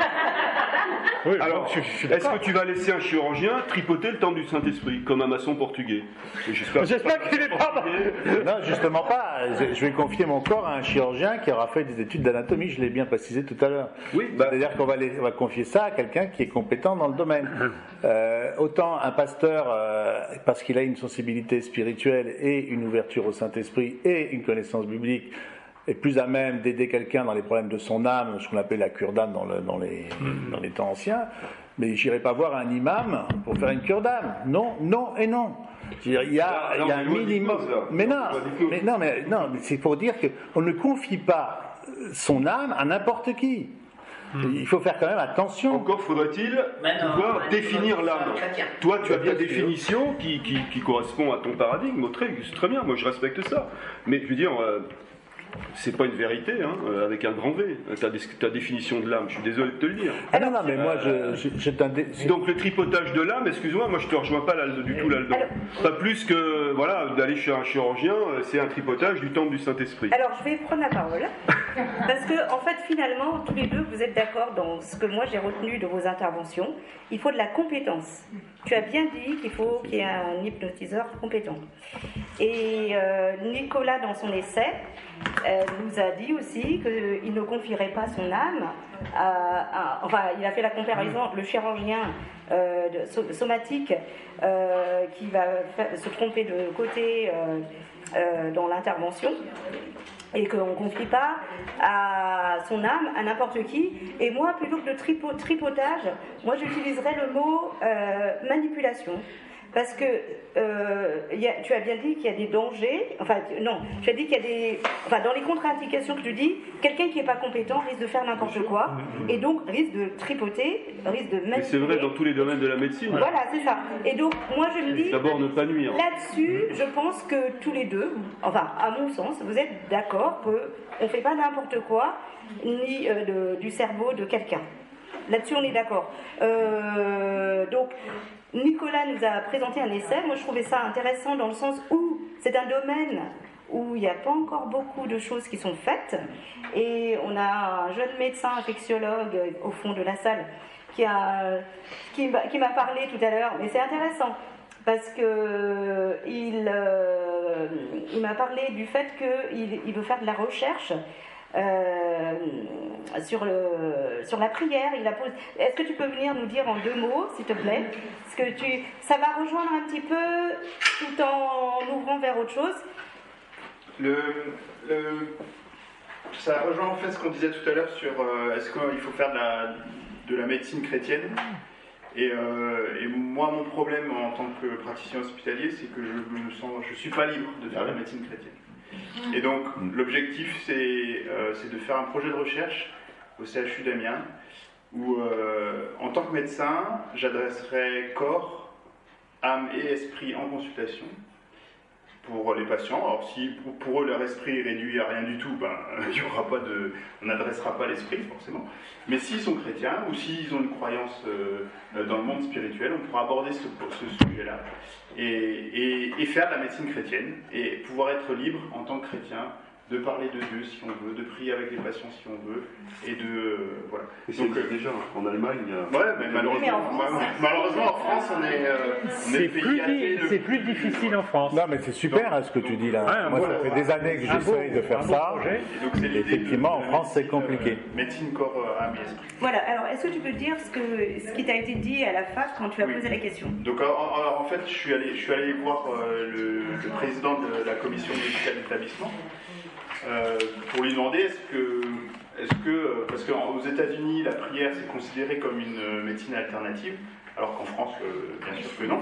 Oui, Alors, je, je suis est-ce d'accord. que tu vas laisser un chirurgien tripoter le temple du Saint-Esprit, comme un maçon portugais? J'espère J'espère qu'il est pas. Non, justement pas. Je je vais confier mon corps à un chirurgien qui aura fait des études d'anatomie, je l'ai bien précisé tout à l'heure. Oui, bah- C'est-à-dire qu'on va, les- on va confier ça à quelqu'un qui est compétent dans le domaine. Euh, autant un pasteur, euh, parce qu'il a une sensibilité spirituelle et une ouverture au Saint-Esprit et une connaissance biblique, est plus à même d'aider quelqu'un dans les problèmes de son âme, ce qu'on appelle la cure d'âme dans, le- dans les, dans les temps anciens. Mais j'irai pas voir un imam pour faire une cure d'âme. Non, non et non. Je veux dire, il y a, Là, il y a on un est loin minimum. d'hypnose, là. Mais non, On est loin d'hypnose. mais non, mais non, mais c'est pour dire qu'on ne confie pas son âme à n'importe qui. Il faut faire quand même attention. Encore faudrait-il Mais non, pouvoir mais définir non, l'âme. chacun. Toi, tu as ta Bien sûr. définition qui, qui, qui correspond à ton paradigme. Oh, Très, très bien, moi je respecte ça. Mais je veux dire, euh, c'est pas une vérité, hein, euh, avec un grand V. Ta, dé- ta définition de l'âme, je suis désolé de te le dire. Ah non, non, mais moi, je, je, j'ai un dé- Donc le tripotage de l'âme, excuse-moi, moi je te rejoins pas là, du tout là-dedans. Alors- Pas plus que voilà, d'aller chez un chirurgien, euh, c'est un tripotage du temple du Saint-Esprit. Alors, je vais prendre la parole. Parce que, en fait, finalement, tous les deux, vous êtes d'accord dans ce que moi j'ai retenu de vos interventions. Il faut de la compétence. Tu as bien dit qu'il faut qu'il y ait un hypnotiseur compétent. Et euh, Nicolas, dans son essai, euh, nous a dit aussi qu'il ne confierait pas son âme à, à- enfin, il a fait la comparaison entre le chirurgien euh, de, so- somatique euh, qui va faire- se tromper de côté euh, euh, dans l'intervention et qu'on ne confie pas à son âme à n'importe qui. Et moi, plutôt que de tripo- tripotage, moi j'utiliserais le mot euh, manipulation. Parce que euh, il y a- tu as bien dit qu'il y a des dangers, enfin non, tu as dit qu'il y a des, enfin dans les contre-indications que tu dis, quelqu'un qui n'est pas compétent risque de faire n'importe quoi, et donc risque de tripoter, risque de manipuler. Mais c'est vrai dans tous les domaines de la médecine. Voilà, c'est ça. Et donc moi je me dis, D'abord ne pas nuire. là-dessus, je pense que tous les deux, enfin à mon sens, vous êtes d'accord qu'on ne fait pas n'importe quoi, ni euh, de- du cerveau de quelqu'un. Là-dessus, on est d'accord. Euh, donc, Nicolas nous a présenté un essai. Moi, je trouvais ça intéressant dans le sens où c'est un domaine où il n'y a pas encore beaucoup de choses qui sont faites. Et on a un jeune médecin infectiologue au fond de la salle qui, a, qui, qui m'a parlé tout à l'heure. Mais c'est intéressant parce que il, euh, il m'a parlé du fait qu'il il veut faire de la recherche Euh, sur, le, sur la prière. Il a posé... Est-ce que tu peux venir nous dire en deux mots, s'il te plaît? Parce que tu... ça va rejoindre un petit peu tout en ouvrant vers autre chose. Le, le... Ça rejoint en fait ce qu'on disait tout à l'heure sur euh, est-ce qu'il faut faire de la, de la médecine chrétienne. Et, euh, et moi, mon problème en tant que praticien hospitalier, c'est que je me sens, je suis pas libre de faire de la médecine chrétienne. Et donc, l'objectif, c'est euh, de faire un projet de recherche au C H U d'Amiens, où, euh, en tant que médecin, j'adresserai corps, âme et esprit en consultation pour les patients. Alors, si pour, pour eux, leur esprit est réduit à rien du tout, ben, il y aura pas de, on n'adressera pas l'esprit, forcément. Mais s'ils sont chrétiens, ou s'ils ont une croyance euh, dans le monde spirituel, on pourra aborder ce, ce sujet-là. Et, et, et faire de la médecine chrétienne et pouvoir être libre en tant que chrétien de parler de Dieu si on veut, de prier avec les patients si on veut, et de euh, voilà. Et c'est donc, euh, déjà en Allemagne. Euh... Ouais, mais malheureusement, mais en France, malheureusement en France, on est. Euh, c'est plus, le... plus difficile en France. Non, mais c'est super hein, ce que tu dis là. Ouais, Moi, ça fait des années que j'essaye de faire ça. Et donc, et effectivement, de, en France, c'est compliqué. Euh, médecine, corps, âme et esprit. Voilà. Alors, est-ce que tu peux dire ce que ce qui t'a été dit à la fac quand tu as oui. posé la question? Donc, alors, alors, en fait, je suis allé, je suis allé voir euh, le, le président de la commission médicale d'établissement. Euh, pour lui demander est-ce que, est-ce que, parce qu'aux États-Unis la prière c'est considéré comme une médecine alternative, alors qu'en France euh, bien sûr que non.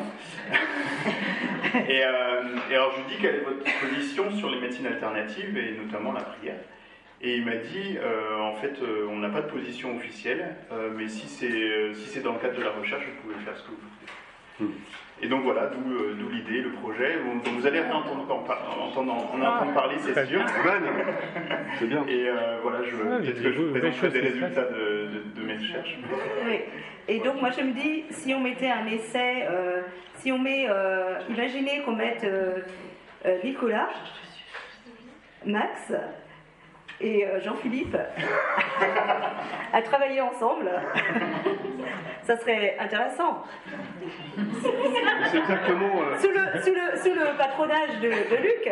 et, euh, et alors je lui dis quelle est votre position sur les médecines alternatives et notamment la prière. Et il m'a dit euh, en fait euh, on n'a pas de position officielle, euh, mais si c'est euh, si c'est dans le cadre de la recherche vous pouvez faire ce que vous voulez. Hmm. Et donc voilà, d'où euh, l'idée, le projet. Donc vous allez entendre, entendre, en entendre parler, c'est sûr. C'est bien. Et euh, voilà, je, ah, peut-être que je vous présenterai des résultats de, de, de mes recherches. Oui. Et donc moi je me dis, si on mettait un essai, euh, si on met, euh, imaginez qu'on mette euh, euh, Nicolas, Max et euh, Jean-Philippe à travailler ensemble, ça serait intéressant. C'est exactement. Euh... Sous, le, sous, le, sous le patronage de, de Luc.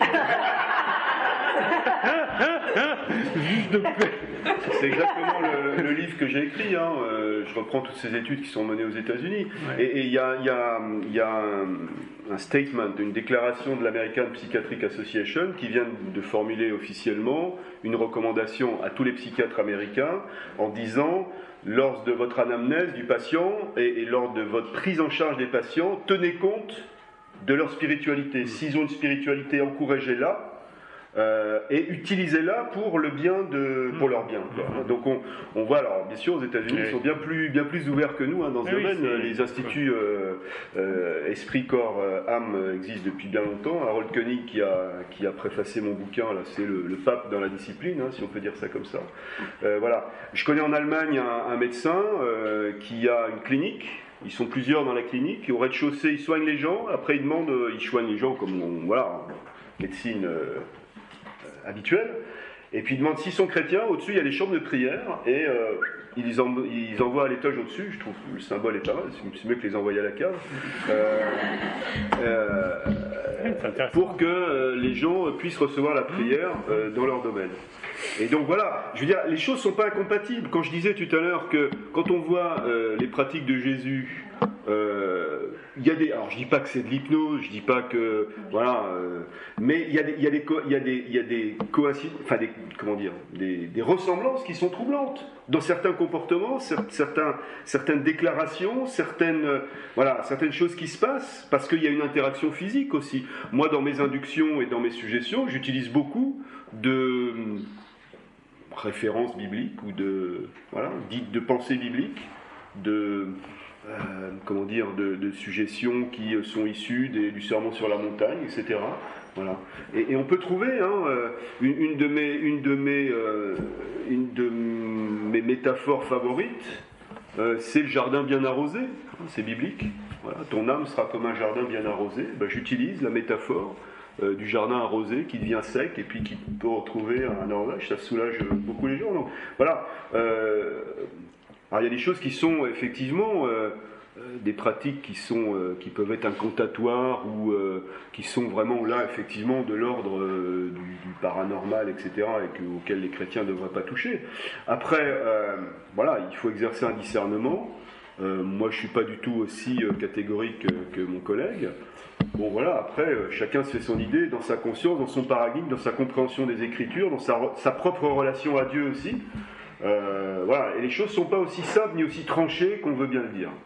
C'est exactement le, le livre que j'ai écrit. Hein. Euh, je reprends toutes ces études qui sont menées aux États-Unis. Ouais. Et il y a, y a, y a un, un statement, une déclaration de l'American Psychiatric Association qui vient de formuler officiellement une recommandation à tous les psychiatres américains en disant lors de votre anamnèse du patient et, et lors de votre prise en charge des patients, tenez compte de leur spiritualité. S'ils ont une spiritualité, encouragez-la. Euh, et utilisez-la pour le bien de, pour leur bien. Quoi. Donc on, on voit, alors bien sûr aux États-Unis ils sont bien plus, bien plus ouverts que nous hein, dans ce oui, domaine. Les instituts euh, euh, esprit, corps, euh, âme existent depuis bien longtemps. Harold Koenig qui a, qui a préfacé mon bouquin, là, c'est le, le pape dans la discipline, hein, si on peut dire ça comme ça. Euh, voilà. Je connais en Allemagne un, un médecin euh, qui a une clinique. Ils sont plusieurs dans la clinique. Au rez-de-chaussée, ils soignent les gens. Après, ils demandent, ils soignent les gens comme on, voilà, médecine. Euh, habituel, et puis ils demandent s'ils sont chrétiens, au-dessus il y a les chambres de prière, et euh, ils, en, ils envoient à l'étage au-dessus, je trouve le symbole est pas mal, c'est mieux que les envoyer à la cave, euh, euh, pour que euh, les gens puissent recevoir la prière euh, dans leur domaine. Et donc voilà, je veux dire, les choses ne sont pas incompatibles. Quand je disais tout à l'heure que quand on voit euh, les pratiques de Jésus, euh, il y a des, alors je dis pas que c'est de l'hypnose, je dis pas que voilà, euh, mais il y a des, il y a des, il y a des, il y a des coïncidences, enfin des, comment dire, des, des ressemblances qui sont troublantes dans certains comportements, certains, certaines déclarations, certaines, euh, voilà, certaines choses qui se passent parce qu'il y a une interaction physique aussi. Moi, dans mes inductions et dans mes suggestions, j'utilise beaucoup de références bibliques ou de voilà, dites de pensées bibliques, de Euh, comment dire, de, de suggestions qui sont issues des, du sermon sur la montagne, et cetera. Voilà. Et, et on peut trouver hein, une, une de mes, une de mes, euh, une de mes métaphores favorites, euh, c'est le jardin bien arrosé. C'est biblique. Voilà, ton âme sera comme un jardin bien arrosé. Ben, j'utilise la métaphore euh, du jardin arrosé qui devient sec et puis qui peut retrouver un arrosage. Ça soulage beaucoup les gens. Donc, voilà. Euh, alors, il y a des choses qui sont effectivement euh, des pratiques qui, sont, euh, qui peuvent être incantatoires ou euh, qui sont vraiment là, effectivement, de l'ordre euh, du, du paranormal, et cetera, et que, auxquels les chrétiens ne devraient pas toucher. Après, euh, voilà, il faut exercer un discernement. Euh, moi, je ne suis pas du tout aussi euh, catégorique que, que mon collègue. Bon, voilà, après, euh, chacun se fait son idée dans sa conscience, dans son paradigme, dans sa compréhension des Écritures, dans sa, sa propre relation à Dieu aussi. Euh, voilà, et les choses ne sont pas aussi simples ni aussi tranchées qu'on veut bien le dire.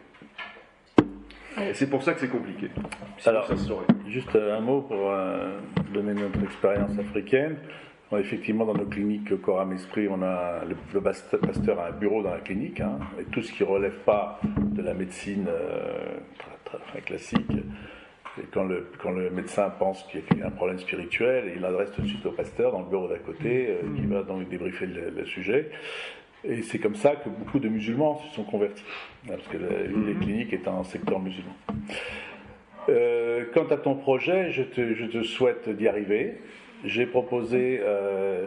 Et c'est pour ça que c'est compliqué. Sinon, alors, ça se saurait. Juste un mot pour euh, donner notre expérience africaine. Bon, effectivement, dans nos cliniques corps âme esprit, on a le, le pasteur a un bureau dans la clinique, hein, et tout ce qui ne relève pas de la médecine euh, très, très, très classique. Et quand le, quand le médecin pense qu'il y a un problème spirituel, il adresse tout de suite au pasteur dans le bureau d'à côté, euh, qui va donc débriefer le, le sujet. Et c'est comme ça que beaucoup de musulmans se sont convertis, hein, parce que la, une des cliniques est un secteur musulman. Euh, quant à ton projet, je te, je te souhaite d'y arriver. J'ai proposé euh,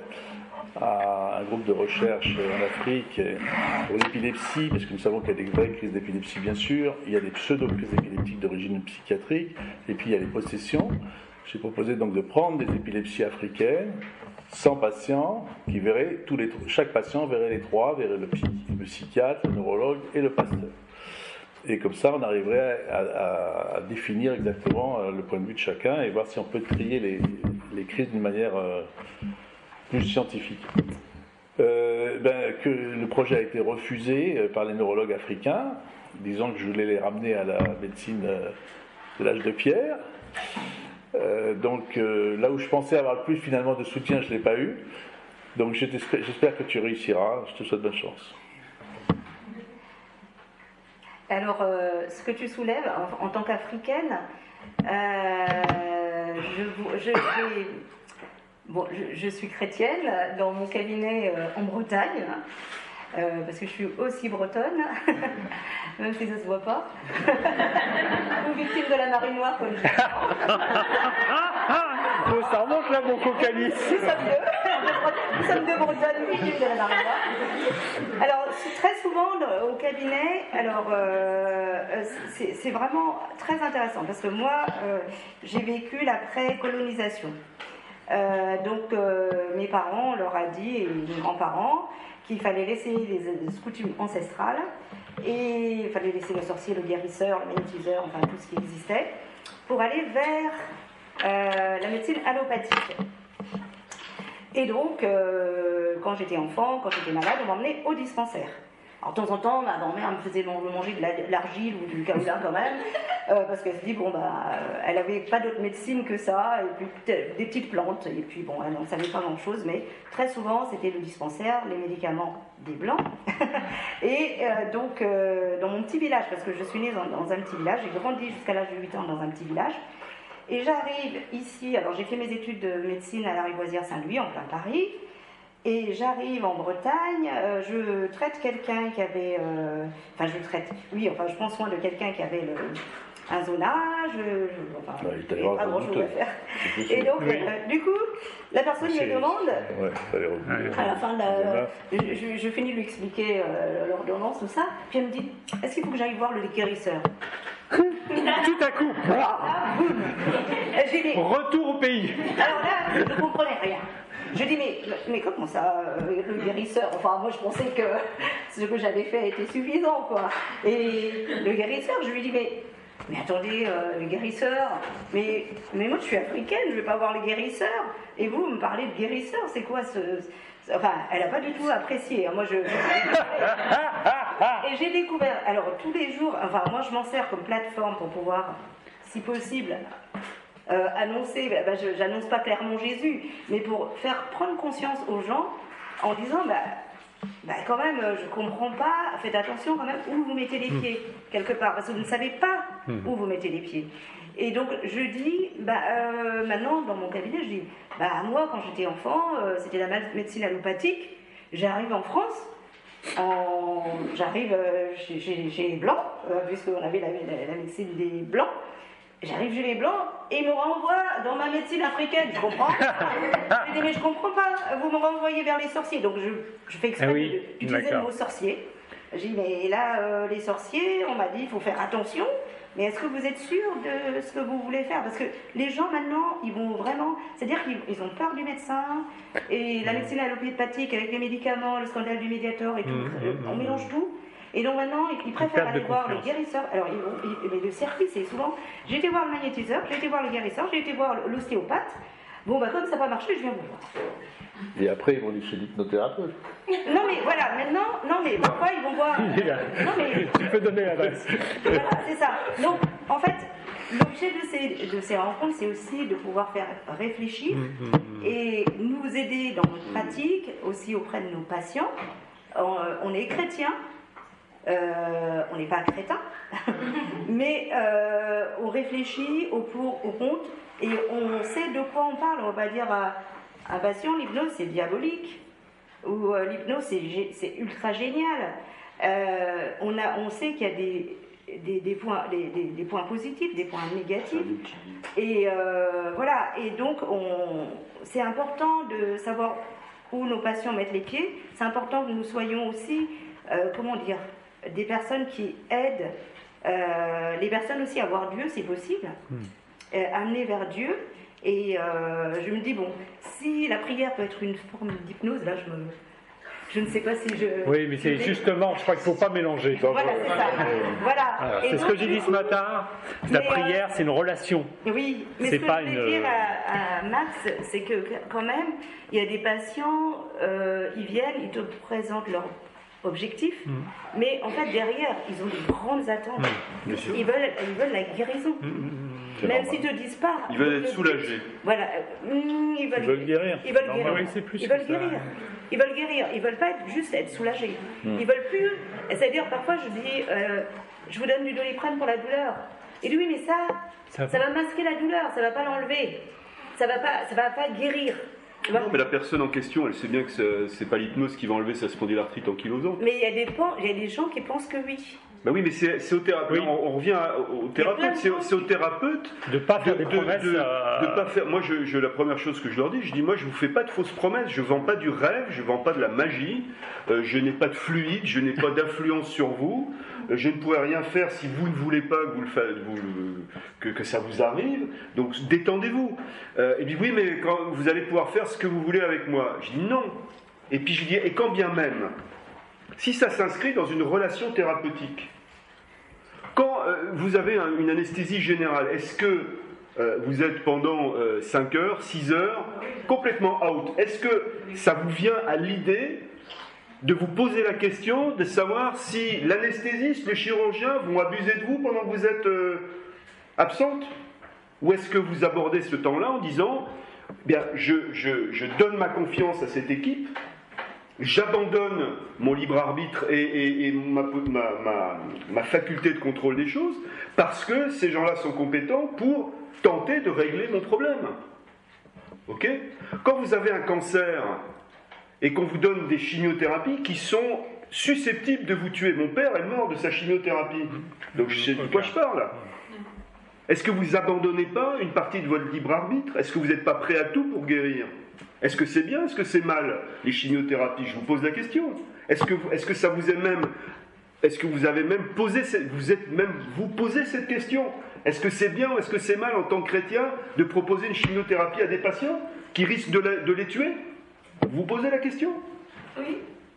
à un groupe de recherche en Afrique pour l'épilepsie, parce que nous savons qu'il y a des vraies crises d'épilepsie bien sûr, il y a des pseudo-crises épileptiques d'origine psychiatrique, et puis il y a les possessions. J'ai proposé donc de prendre des épilepsies africaines, cent patients, qui verraient, tous les, chaque patient verrait les trois, verrait le, le psychiatre, le neurologue et le pasteur. Et comme ça, on arriverait à, à, à définir exactement le point de vue de chacun et voir si on peut trier les, les crises d'une manière euh, plus scientifique. Euh, ben, que le projet a été refusé par les neurologues africains, disant que je voulais les ramener à la médecine de l'âge de pierre. Euh, donc euh, là où je pensais avoir le plus finalement de soutien, je ne l'ai pas eu. Donc j'espère que tu réussiras. Je te souhaite bonne chance. Alors, euh, ce que tu soulèves en, en tant qu'africaine, euh, je, je, je, bon, je, je suis chrétienne dans mon cabinet euh, en Bretagne, euh, parce que je suis aussi bretonne, même si ça ne se voit pas, ou victime de la marée noire comme je dis. Oh, ça remonte là, mon cocalis. Nous sommes deux, nous sommes deux bretonnes victimes de la marée noire. Alors, très souvent au cabinet, alors euh, c'est, c'est vraiment très intéressant parce que moi, euh, j'ai vécu la pré-colonisation. Euh, donc, euh, mes parents, on leur a dit, et mes grands-parents, qu'il fallait laisser les coutumes ancestrales et il fallait laisser le sorcier, le guérisseur, le magnétiseur, enfin tout ce qui existait, pour aller vers euh, la médecine allopathique. Et donc, euh, quand j'étais enfant, quand j'étais malade, on m'emmenait au dispensaire. Alors, de temps en temps, ma grand-mère me faisait manger de, la, de l'argile ou du kaolin quand même, euh, parce qu'elle se dit, bon, bah, elle n'avait pas d'autre médecine que ça, et puis des petites plantes, et puis bon, elle n'en savait pas grand-chose, mais très souvent, c'était le dispensaire, les médicaments des Blancs. Et euh, donc, euh, dans mon petit village, parce que je suis née dans, dans un petit village, j'ai grandi jusqu'à l'âge de huit ans dans un petit village, et j'arrive ici, alors j'ai fait mes études de médecine à la Rivoisière-Saint-Louis, en plein Paris, et j'arrive en Bretagne, euh, je traite quelqu'un qui avait, euh, enfin je traite, oui, enfin je prends soin de quelqu'un qui avait le, un zonage, je, enfin, ouais, il n'y a pas grand chose à faire. Et donc, oui. euh, du coup, la personne me demande, ouais, à la fin de la, je, je, je finis de lui expliquer euh, l'ordonnance, tout ça, puis elle me dit, est-ce qu'il faut que j'aille voir le guérisseur? Tout à coup, dit, retour au pays. Alors là, je ne comprenais rien. Je dis, mais, mais comment ça, le guérisseur? Enfin, moi, je pensais que ce que j'avais fait était suffisant, quoi. Et le guérisseur, je lui dis, mais, mais attendez, euh, le guérisseur, mais, mais moi, je suis africaine, je ne vais pas voir le guérisseur. Et vous, vous me parlez de guérisseur, c'est quoi ce... Enfin, elle n'a pas du tout apprécié. Moi, je... Et j'ai découvert, alors, tous les jours, enfin, moi, je m'en sers comme plateforme pour pouvoir, si possible... Euh, annoncer, bah, bah, je n'annonce pas clairement Jésus, mais pour faire prendre conscience aux gens en disant, bah, bah, quand même, je comprends pas, faites attention quand même où vous mettez les pieds, quelque part, parce que vous ne savez pas où vous mettez les pieds. Et donc, je dis, bah, euh, maintenant, dans mon cabinet, je dis, bah, moi, quand j'étais enfant, euh, c'était la médecine allopathique, j'arrive en France, en... j'arrive euh, chez, chez, chez les Blancs, euh, puisqu'on avait la, la, la médecine des blancs. J'arrive chez les blancs et ils me renvoient dans ma médecine africaine, je comprends. Je dis mais je comprends pas, vous me renvoyez vers les sorciers. Donc je, je fais exprès ah oui, d'utiliser le mot sorcier. J'ai dit mais là euh, les sorciers, on m'a dit il faut faire attention. Mais est-ce que vous êtes sûr de ce que vous voulez faire? Parce que les gens maintenant, ils vont vraiment, c'est-à-dire qu'ils ils ont peur du médecin et la médecine allopathique avec les médicaments, le scandale du Mediator et tout, mmh, on mmh, mélange tout. Et donc maintenant, ils préfèrent aller voir le guérisseur. Alors, ils vont, ils, mais le circuit, c'est souvent, j'ai été voir le magnétiseur, j'ai été voir le guérisseur, j'ai été voir l'ostéopathe. Bon, bah comme ça n'a pas marché, je viens vous voir. Et après, ils vont aller chez l'hypnothérapeute. Non, mais voilà, maintenant, non, mais parfois, ils vont voir. Non, mais. Tu peux donner l'adresse. Voilà, c'est ça. Donc, en fait, l'objet de ces, de ces rencontres, c'est aussi de pouvoir faire réfléchir et nous aider dans notre pratique, aussi auprès de nos patients. On, on est chrétiens. Euh, on n'est pas crétin, mais euh, on réfléchit au pour, au contre, et on sait de quoi on parle. On va pas dire à un patient, l'hypnose c'est diabolique, ou euh, l'hypnose c'est, c'est ultra génial. Euh, on, a, on sait qu'il y a des, des, des, points, des, des, des points positifs, des points négatifs, et euh, voilà, et donc on, c'est important de savoir où nos patients mettent les pieds, c'est important que nous soyons aussi, euh, comment dire, des personnes qui aident euh, les personnes aussi à voir Dieu si possible, mmh. euh, amener vers Dieu. Et euh, je me dis, bon, si la prière peut être une forme d'hypnose, là je me... Je ne sais pas si je... Oui, mais c'est justement, je crois qu'il ne faut pas mélanger. Donc, voilà, c'est ça. Voilà. Alors, c'est ce que j'ai dit ce matin, la prière, euh, c'est une relation. Oui, mais c'est ce que pas je voulais une... dire à, à Max, c'est que quand même, il y a des patients, euh, ils viennent, ils te présentent leur objectif, mmh. mais en fait derrière ils ont de grandes attentes. Mmh. Ils veulent, ils veulent la guérison. Mmh. Même s'ils te disent pas. Ils veulent être soulagés. Voilà. Mmh, ils, veulent, ils veulent guérir. Ils veulent guérir. Oui, c'est plus ils veulent ça. guérir. Ils veulent guérir. Ils veulent pas être, juste être soulagés. Mmh. Ils veulent plus. C'est-à-dire parfois je dis, euh, je vous donne du Doliprane pour la douleur. Et lui, mais ça, ça, ça va masquer la douleur, ça va pas l'enlever, ça va pas, ça va pas guérir. Non, mais la personne en question, elle sait bien que c'est, c'est pas l'hypnose qui va enlever sa spondylarthrite ankylosante. Mais il y a des, il y a des gens qui pensent que oui. Ben oui, mais c'est, c'est au thérapeute. Oui. On, on revient à, au thérapeute. C'est, c'est au thérapeute de pas faire de, des promesses. De, de, euh... de pas faire. Moi, je, je, la première chose que je leur dis, je dis, moi, je vous fais pas de fausses promesses. Je vends pas du rêve. Je vends pas de la magie. Euh, je n'ai pas de fluide. Je n'ai pas d'influence sur vous. Euh, je ne pourrais rien faire si vous ne voulez pas que vous le faites, vous, que, que ça vous arrive. Donc, détendez-vous. Euh, et puis oui, mais quand vous allez pouvoir faire ce que vous voulez avec moi. Je dis non. Et puis je dis, et quand bien même, si ça s'inscrit dans une relation thérapeutique. Quand euh, vous avez un, une anesthésie générale, est-ce que euh, vous êtes pendant euh, cinq heures, six heures, complètement out? Est-ce que ça vous vient à l'idée de vous poser la question de savoir si l'anesthésiste, le chirurgien vont abuser de vous pendant que vous êtes euh, absente? Ou est-ce que vous abordez ce temps-là en disant, bien, je, je, je donne ma confiance à cette équipe, j'abandonne mon libre arbitre et, et, et ma, ma, ma, ma faculté de contrôle des choses parce que ces gens-là sont compétents pour tenter de régler mon problème. Ok ? Quand vous avez un cancer et qu'on vous donne des chimiothérapies qui sont susceptibles de vous tuer, mon père est mort de sa chimiothérapie, donc je sais de quoi je parle. Est-ce que vous abandonnez pas une partie de votre libre arbitre ? Est-ce que vous n'êtes pas prêt à tout pour guérir ? Est-ce que c'est bien ? Est-ce que c'est mal, les chimiothérapies ? Je vous pose la question. Est-ce que, est-ce que ça vous est même... Est-ce que vous avez même posé... Cette, vous êtes même... Vous posez cette question. Est-ce que c'est bien ou est-ce que c'est mal en tant que chrétien de proposer une chimiothérapie à des patients qui risquent de, la, de les tuer ? Vous posez la question ? Oui.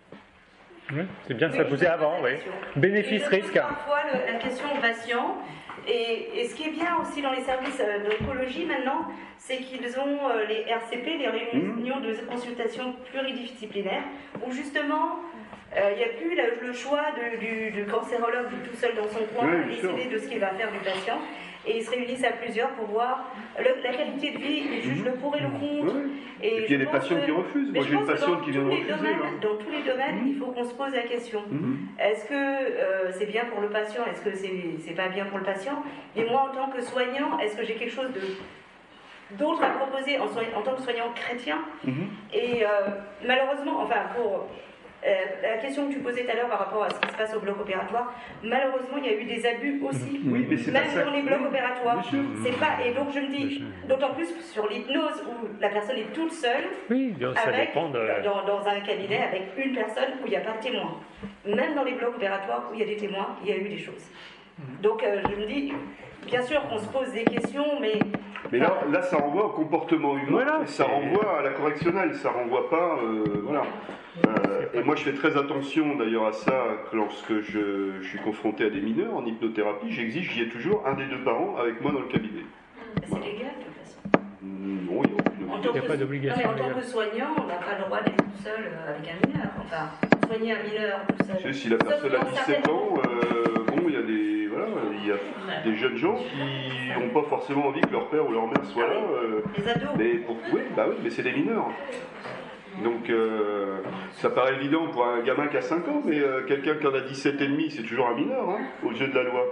Oui, c'est bien de oui, se la poser avant, oui. Bénéfice-risque. Parfois le, la question au patient... Et, et ce qui est bien aussi dans les services d'oncologie maintenant, c'est qu'ils ont euh, les R C P, les réunions de consultation pluridisciplinaires, où justement il euh, n'y a plus la, le choix de, du, du cancérologue tout seul dans son coin à décider de ce qu'il va faire du patient. Et ils se réunissent à plusieurs pour voir le, la qualité de vie, ils jugent le pour et le contre. Oui. Et, et puis il y a des patients que, qui refusent. Moi j'ai une patiente qui vient de refuser. Domaines, dans tous les domaines, mmh. il faut qu'on se pose la question. Mmh. Est-ce que euh, c'est bien pour le patient ? Est-ce que c'est, c'est pas bien pour le patient ? Et moi en tant que soignant, est-ce que j'ai quelque chose de, d'autre à proposer en, soignant, en tant que soignant chrétien ? mmh. Et euh, malheureusement, enfin pour... Euh, la question que tu posais tout à l'heure par rapport à ce qui se passe au bloc opératoire, malheureusement, il y a eu des abus aussi, oui, mais c'est même pas ça. dans les blocs opératoires. Bien sûr. C'est pas, et donc je me dis, d'autant plus sur l'hypnose où la personne est toute seule, Oui, ça avec, dépend de... dans, dans un cabinet avec une personne où il n'y a pas de témoin. Même dans les blocs opératoires où il y a des témoins, il y a eu des choses. Donc euh, je me dis, bien sûr qu'on se pose des questions, mais... Mais là, là, ça renvoie au comportement humain, Voilà, et ça c'est- renvoie à la correctionnelle, ça renvoie pas, euh, voilà. Euh, et moi, je fais très attention d'ailleurs à ça lorsque je, je suis confronté à des mineurs en hypnothérapie. J'exige qu'il y ait toujours un des deux parents avec moi dans le cabinet. C'est légal de toute façon. Non, il n'y a aucune En obligation. tant Il y a que- pas d'obligation Non, mais en tant légale. que soignant, on n'a pas le droit d'être tout seul euh, avec un mineur. Enfin, soigner un mineur tout seul. Tu sais, si la personne Sauf a dans dix-sept certaines- ans, euh, bon, il y a des, voilà, il y a des jeunes gens qui n'ont pas forcément envie que leur père ou leur mère soit là. euh, Les ados. mais pour, oui, bah oui, mais c'est des mineurs. Donc euh, ça paraît évident pour un gamin qui a cinq ans, mais euh, quelqu'un qui en a dix-sept et demi, c'est toujours un mineur, hein, aux yeux de la loi.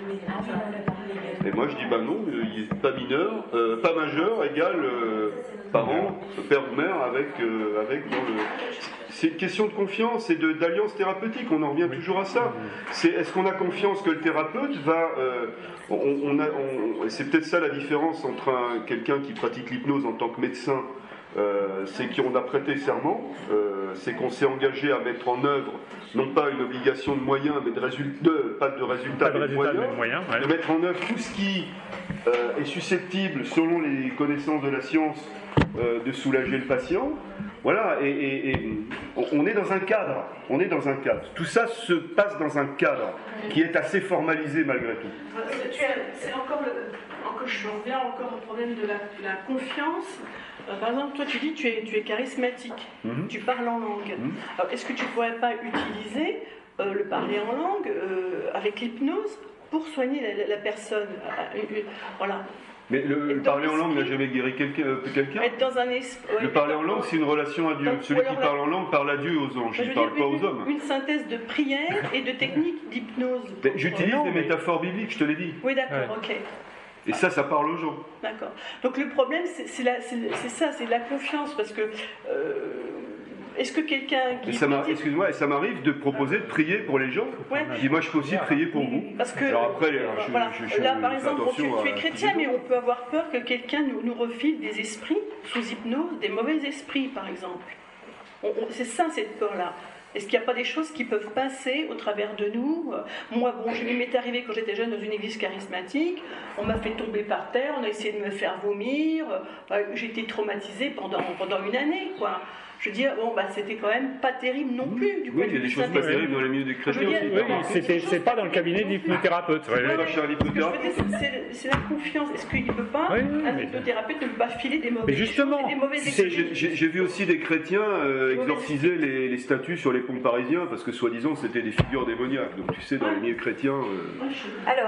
Et moi je dis bah non, euh, il est pas mineur, euh, pas majeur égale euh, parent, père ou mère avec, euh, avec dans le. C'est une question de confiance et de- d'alliance thérapeutique. On en revient toujours à ça. C'est est-ce qu'on a confiance que le thérapeute va. euh, on, on a, on- c'est peut-être ça la différence entre un- quelqu'un qui pratique l'hypnose en tant que médecin. Euh, c'est qu'on a prêté serment, euh, c'est qu'on s'est engagé à mettre en œuvre non pas une obligation de moyens, mais de résultats, pas de résultats, Pas de mais de résultats, moyens, mais de moyens, ouais. de mettre en œuvre tout ce qui euh, est susceptible, selon les connaissances de la science, euh, de soulager le patient. Voilà, et, et- et on- on est dans un cadre, on est dans un cadre. Tout ça se passe dans un cadre qui est assez formalisé malgré tout. C'est encore le. Encore, je reviens encore au problème de la, de la confiance. Euh, par exemple, toi, tu dis que tu es, tu es charismatique, Mhm. tu parles en langue. Alors, est-ce que tu ne pourrais pas utiliser euh, le parler en langue euh, avec l'hypnose pour soigner la, la- la personne euh, euh, Voilà. Mais le, le Et dans parler en langue n'a l'esprit- jamais guéri quelqu'un. euh, quelqu'un. Être dans un esprit. Le parler en langue, c'est une relation à Dieu. Donc, Celui ou qui alors parle la- en langue parle à Dieu et aux anges, Je il veux ne parle dire, pas une, aux hommes. une synthèse de prière et de technique d'hypnose. Mais J'utilise Non, des mais- métaphores bibliques, je te l'ai dit. Oui, d'accord, ok. Et ça, ça parle aux gens. D'accord. Donc le problème, c'est c'est la- c'est- c'est ça, c'est de la confiance, parce que euh, est-ce que quelqu'un Et qui... ça m'arrive, excuse-moi, et ça m'arrive de proposer de prier pour les gens. Ouais. Je dis, moi, je peux aussi prier pour vous. Parce que, Alors après, je, voilà. je- je- Là, je par fais exemple, bon, tu, attention tu es à- chrétien, mais on peut avoir peur que quelqu'un nous, nous refile des esprits sous hypnose, des mauvais esprits, par exemple. On- on- c'est ça, cette peur-là. Est-ce qu'il n'y a pas des choses qui peuvent passer au travers de nous? Moi, bon, je m'est arrivé quand j'étais jeune dans une église charismatique, on m'a fait tomber par terre, on a essayé de me faire vomir, euh, j'ai été traumatisée pendant, pendant une année, quoi. Je veux dire, bon, bah, c'était quand même pas terrible non plus, du Oui, point il de y a vue des choses pas santé. terribles dans les milieux des chrétiens Je veux aussi. dire, Oui, non, c'était, c'est pas dans le cabinet d'hypnothérapeute. Ouais, Ouais, ouais. ouais. chez un Ce que je veux hypnothérapeute. dire, c'est- c'est c'est la confiance. Est-ce qu'il ne peut pas, Oui, oui, un mais- hypnothérapeute, ne peut pas filer des mauvais Mais justement, choses et des mauvais Tu sais, esprits? j'ai- j'ai j'ai vu aussi des chrétiens euh, exorciser les, les statues sur les ponts parisiens parce que soi-disant c'était des figures démoniaques. Donc tu sais, dans les milieux chrétiens, euh, Alors,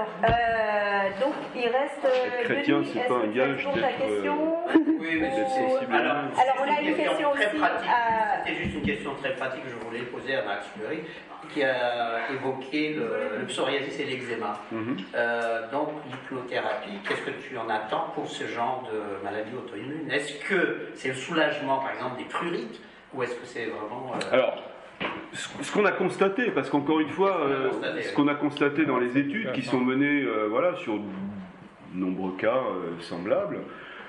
euh, donc il reste. euh, Être chrétien, Denis, c'est est-ce pas que un tu as gage toujours ta d'être, question Oui, mais d'être c'est- sensible. Alors, Alors, on a c'est une question très aussi pratique. à- C'était juste une question très pratique que je voulais poser à Max Fleury, qui a évoqué le, le psoriasis et l'eczéma. Mhm. Euh, donc, l'hypnothérapie, qu'est-ce que tu en attends pour ce genre de maladie auto-immune? Est-ce que c'est le soulagement, par exemple, des prurites, ou est-ce que c'est vraiment... euh, Alors, ce ce qu'on a constaté, parce qu'encore une fois, euh, constaté, ce oui. qu'on a constaté dans les études qui sont menées euh, voilà, sur de nombreux cas euh, semblables,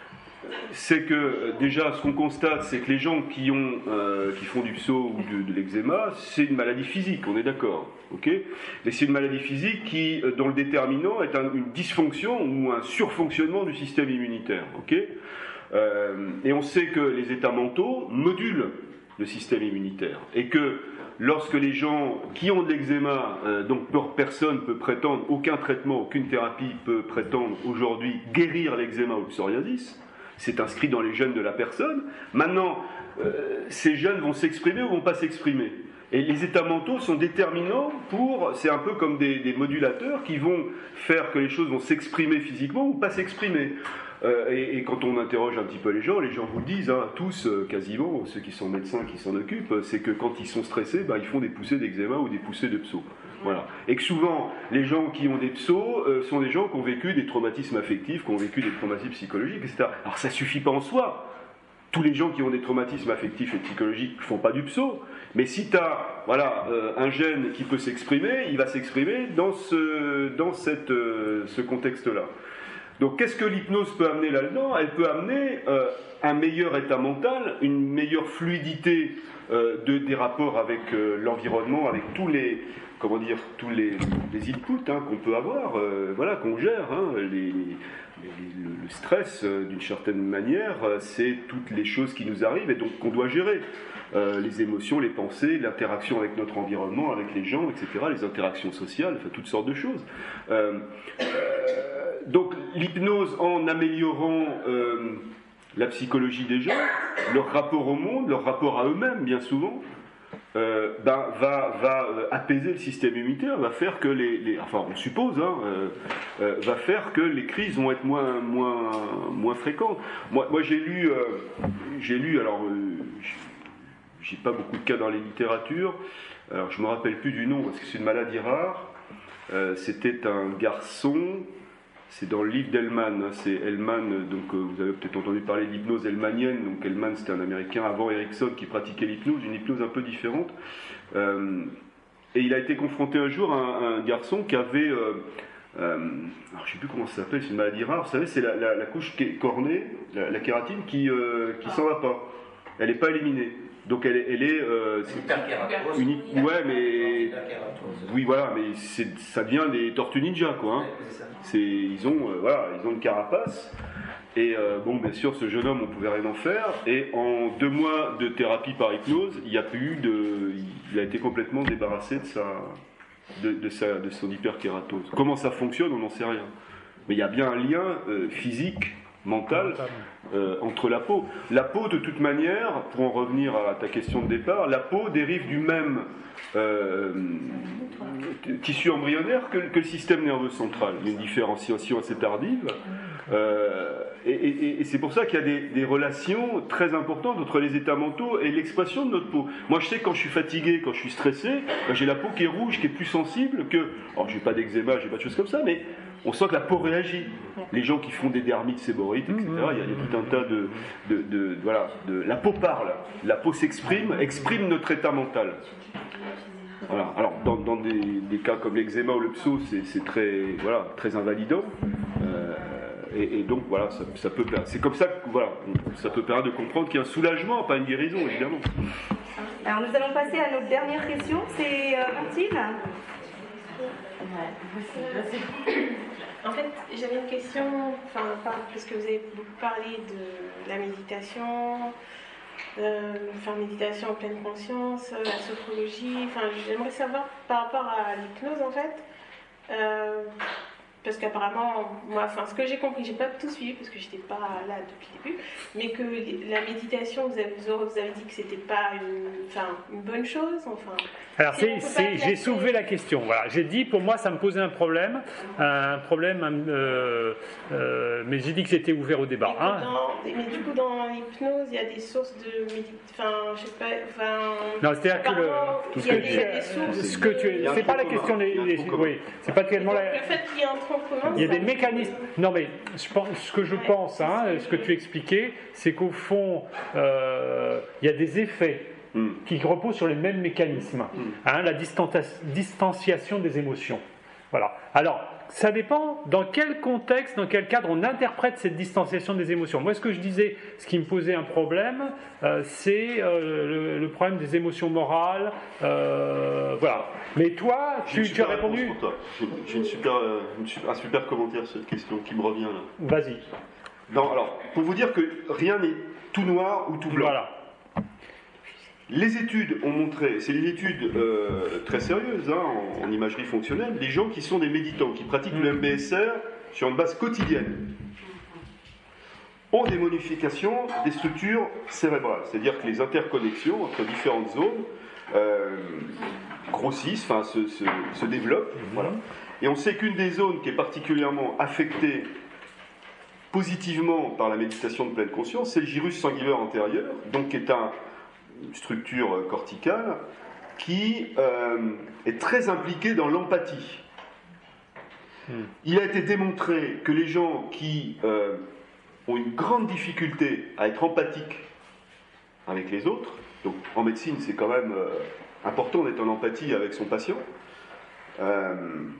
c'est que euh, déjà ce qu'on constate, c'est que les gens qui, ont, euh, qui font du pso ou de, de l'eczéma, c'est une maladie physique, on est d'accord, ok? Mais c'est une maladie physique qui, euh, dont le déterminant est un- une dysfonction ou un surfonctionnement du système immunitaire, ok? Euh, et on sait que les états mentaux modulent le système immunitaire et que lorsque les gens qui ont de l'eczéma, euh, donc personne ne peut prétendre, aucun traitement, aucune thérapie peut prétendre aujourd'hui guérir l'eczéma ou le psoriasis, c'est inscrit dans les gènes de la personne. Maintenant, euh, ces gènes vont s'exprimer ou vont pas s'exprimer. Et les états mentaux sont déterminants pour, c'est un peu comme des, des modulateurs qui vont faire que les choses vont s'exprimer physiquement ou pas s'exprimer. Euh, et, et quand on interroge un petit peu les gens, les gens vous le disent, hein, tous euh, quasiment, ceux qui sont médecins qui s'en occupent, c'est que quand ils sont stressés, bah, ils font des poussées d'eczéma ou des poussées de pso. Voilà. Et que souvent, les gens qui ont des psos euh, sont des gens qui ont vécu des traumatismes affectifs, qui ont vécu des traumatismes psychologiques, et cetera. Alors ça suffit pas en soi. tous les gens qui ont des traumatismes affectifs et psychologiques ne font pas du pso, mais si tu as voilà, euh, un gène qui peut s'exprimer, il va s'exprimer dans ce, dans cette, euh, ce contexte-là. Donc qu'est-ce que l'hypnose peut amener là-dedans? Elle peut amener euh, un meilleur état mental, une meilleure fluidité euh, de, des rapports avec euh, l'environnement, avec tous les, comment dire, tous les, les inputs hein, qu'on peut avoir, euh, voilà, qu'on gère, hein, les, les, le, le stress euh, d'une certaine manière, euh, c'est toutes les choses qui nous arrivent et donc qu'on doit gérer. Euh, les émotions, les pensées, l'interaction avec notre environnement, avec les gens, et cetera, les interactions sociales, enfin toutes sortes de choses. Euh, euh, donc l'hypnose, en améliorant euh, la psychologie des gens, leur rapport au monde, leur rapport à eux-mêmes, bien souvent, euh, ben, va, va apaiser le système immunitaire, va faire que les, les enfin on suppose, hein, euh, euh, va faire que les crises vont être moins, moins, moins fréquentes. Moi, moi j'ai lu, euh, j'ai lu, alors. Euh, J'ai pas beaucoup de cas dans les littératures. Alors, je me rappelle plus du nom parce que c'est une maladie rare. Euh, c'était un garçon. C'est dans le livre d'Hellman. Hein, c'est Hellman. Donc, euh, vous avez peut-être entendu parler de l'hypnose hellmanienne. Donc, Hellman, c'était un Américain avant Erickson qui pratiquait l'hypnose, une hypnose un peu différente. Euh, et il a été confronté un jour à un, à un garçon qui avait. Euh, euh, alors, je sais plus comment ça s'appelle. C'est une maladie rare. Vous savez, c'est la, la, la couche cornée, la, la kératine, qui euh, qui s'en va pas. Elle n'est pas éliminée. Donc elle, elle est euh, c'est unique, ouais, mais oui, voilà, mais c'est, ça devient des tortues ninja, quoi. Hein. C'est, ils ont, euh, voilà, ils ont une carapace. Et euh, bon, bien sûr, ce jeune homme, on pouvait rien en faire. Et en deux mois de thérapie par hypnose, il y a plus de, il a été complètement débarrassé de sa, de, de sa, de son hyperkératose. Comment ça fonctionne, on n'en sait rien. Mais il y a bien un lien euh, physique. Mental euh, entre la peau. La peau, de toute manière, pour en revenir à ta question de départ, la peau dérive du même euh, tissu embryonnaire que, que le système nerveux central. Il y a une différenciation assez tardive. Euh, et, et, et c'est pour ça qu'il y a des, des relations très importantes entre les états mentaux et l'expression de notre peau. Moi, je sais que quand je suis fatigué, quand je suis stressé, ben, j'ai la peau qui est rouge, qui est plus sensible que... Alors, j'ai pas d'eczéma, j'ai pas de choses comme ça, mais on sent que la peau réagit. Les gens qui font des dermites séborites, et cetera, il y a, il y a tout un tas de, de, de, voilà, de... La peau parle, la peau s'exprime, exprime notre état mental. Voilà. Alors, dans, dans des, des cas comme l'eczéma ou le pso, c'est, c'est très, voilà, très invalidant. Euh, et, et donc, voilà, ça, ça peut, c'est comme ça que voilà, ça peut permettre de comprendre qu'il y a un soulagement, pas une guérison, évidemment. Alors, nous allons passer à notre dernière question. C'est euh, Martine. En fait, j'avais une question, enfin, parce que vous avez beaucoup parlé de la méditation, euh, faire méditation en pleine conscience, la sophrologie. Enfin, j'aimerais savoir par rapport à l'hypnose, en fait, euh, parce qu'apparemment, moi, enfin, ce que j'ai compris, j'ai pas tout suivi parce que j'étais pas là depuis le début, mais que la méditation, vous avez, vous avez dit que c'était pas une, enfin, une bonne chose, enfin. Alors, c'est, c'est, j'ai soulevé la question. Voilà, j'ai dit, pour moi, ça me posait un problème, un problème, euh, euh, mais j'ai dit que j'étais ouvert au débat. Mais, hein. dans, mais du coup, dans l'hypnose, il y a des sources de méditation, enfin, je sais pas, enfin. Non, c'est-à-dire que le, il y a des, il y a des sources. Ce que tu, c'est pas la question des, des oui, c'est pas tellement la. Le fait qu'il y ait un tronc commun. Il y a des mécanismes. Non, mais je pense, ce que je pense, hein, ce que tu expliquais, c'est qu'au fond, euh, il y a des effets mm. qui reposent sur les mêmes mécanismes. Mm. Hein, la distanciation des émotions. Voilà. Alors, ça dépend dans quel contexte, dans quel cadre on interprète cette distanciation des émotions. Moi, ce que je disais, ce qui me posait un problème, euh, c'est euh, le, le problème des émotions morales. Euh, voilà. Mais toi, tu, tu as répondu. Pour toi. J'ai, j'ai une super, euh, une super, un super commentaire sur cette question qui me revient là. Vas-y. Non, alors, pour vous dire que rien n'est tout noir ou tout blanc. Voilà. Les études ont montré, c'est des études euh, très sérieuses hein, en, en imagerie fonctionnelle, des gens qui sont des méditants, qui pratiquent le M B S R sur une base quotidienne, ont des modifications des structures cérébrales, c'est-à-dire que les interconnexions entre différentes zones euh, grossissent, enfin se, se, se développent, voilà. Et on sait qu'une des zones qui est particulièrement affectée positivement par la méditation de pleine conscience, c'est le gyrus singulaire antérieur, donc qui est un une structure corticale qui euh, est très impliquée dans l'empathie. Hmm. Il a été démontré que les gens qui euh, ont une grande difficulté à être empathiques avec les autres. Donc en médecine, c'est quand même euh, important d'être en empathie avec son patient. Euh,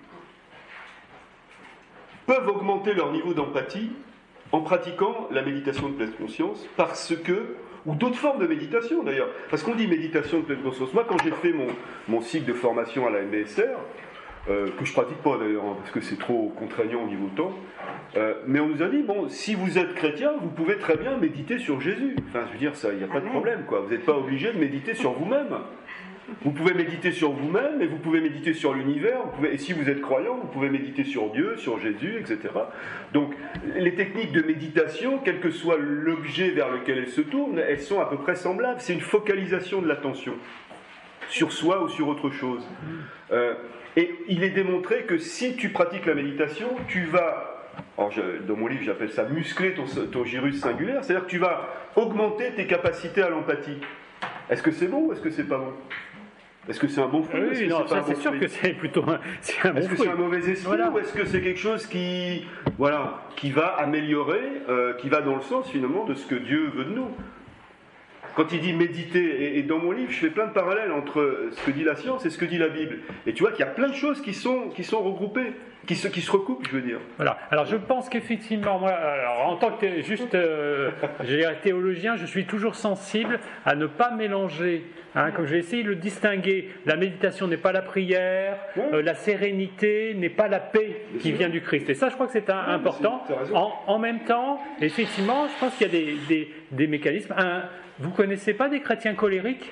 peuvent augmenter leur niveau d'empathie en pratiquant la méditation de pleine conscience, parce que, ou d'autres formes de méditation d'ailleurs, parce qu'on dit méditation de pleine conscience. Moi, quand j'ai fait mon, mon cycle de formation à la M B S R, euh, que je pratique pas d'ailleurs, hein, parce que c'est trop contraignant au niveau temps, euh, mais on nous a dit, bon, si vous êtes chrétien, vous pouvez très bien méditer sur Jésus. Enfin, je veux dire, il n'y a pas de problème, quoi. Vous n'êtes pas obligé de méditer sur vous-même. Vous pouvez méditer sur vous-même, et vous pouvez méditer sur l'univers, vous pouvez, et si vous êtes croyant, vous pouvez méditer sur Dieu, sur Jésus, et cetera. Donc, les techniques de méditation, quel que soit l'objet vers lequel elles se tournent, elles sont à peu près semblables. C'est une focalisation de l'attention sur soi ou sur autre chose. Euh, et il est démontré que si tu pratiques la méditation, tu vas, alors je, dans mon livre j'appelle ça muscler ton, ton gyrus singulaire, c'est-à-dire que tu vas augmenter tes capacités à l'empathie. Est-ce que c'est bon ou est-ce que c'est pas bon ? Est-ce que c'est un bon fruit? Oui, non, ça c'est sûr que c'est plutôt un, c'est un bon Est-ce que fruit. c'est un mauvais esprit, voilà. Ou est-ce que c'est quelque chose qui, voilà, qui va améliorer, euh, qui va dans le sens finalement de ce que Dieu veut de nous? Quand il dit méditer, et, et dans mon livre, je fais plein de parallèles entre ce que dit la science et ce que dit la Bible. Et tu vois qu'il y a plein de choses qui sont, qui sont regroupées, qui se, qui se recoupent, je veux dire. Voilà. Alors je pense qu'effectivement, moi, alors, en tant que juste euh, je dirais, théologien, je suis toujours sensible à ne pas mélanger. Hein, comme j'ai essayé de le distinguer, la méditation n'est pas la prière, ouais. euh, la sérénité n'est pas la paix Bien qui sûr. vient du Christ. Et ça, je crois que c'est un, ouais, important. C'est, en, en même temps, effectivement, je pense qu'il y a des, des, des mécanismes. Un, vous connaissez pas des chrétiens colériques?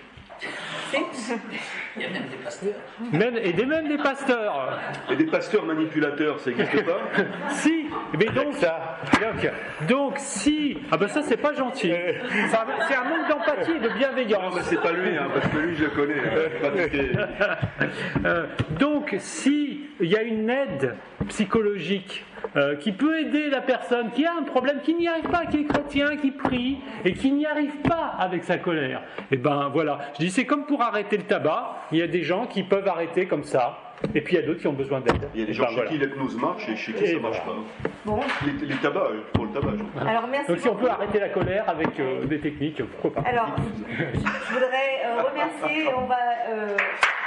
Il y a même des pasteurs. Même, et des, même des pasteurs. Et des pasteurs manipulateurs, ça n'existe pas? Si, mais donc, ça. Donc, donc si, ah ben ça c'est pas gentil. Ça, c'est un manque d'empathie et de bienveillance. Non, mais c'est pas lui, hein, parce que lui je le connais. Hein, euh, donc si il y a une aide psychologique euh, qui peut aider la personne qui a un problème, qui n'y arrive pas, qui est chrétien, qui prie et qui n'y arrive pas avec sa colère, et ben voilà. Je dis c'est comme pour arrêter le tabac. Il y a des gens qui peuvent arrêter comme ça. Et puis il y a d'autres qui ont besoin d'aide. Il y a des gens ben, chez voilà. qui l'hypnose marche et chez qui et ça ne marche voilà. pas. Bon. Les, les tabacs, pour le tabac. Alors, merci Donc si beaucoup. on peut arrêter la colère avec euh, des techniques, pourquoi pas. Alors, je voudrais euh, remercier, on va... Euh,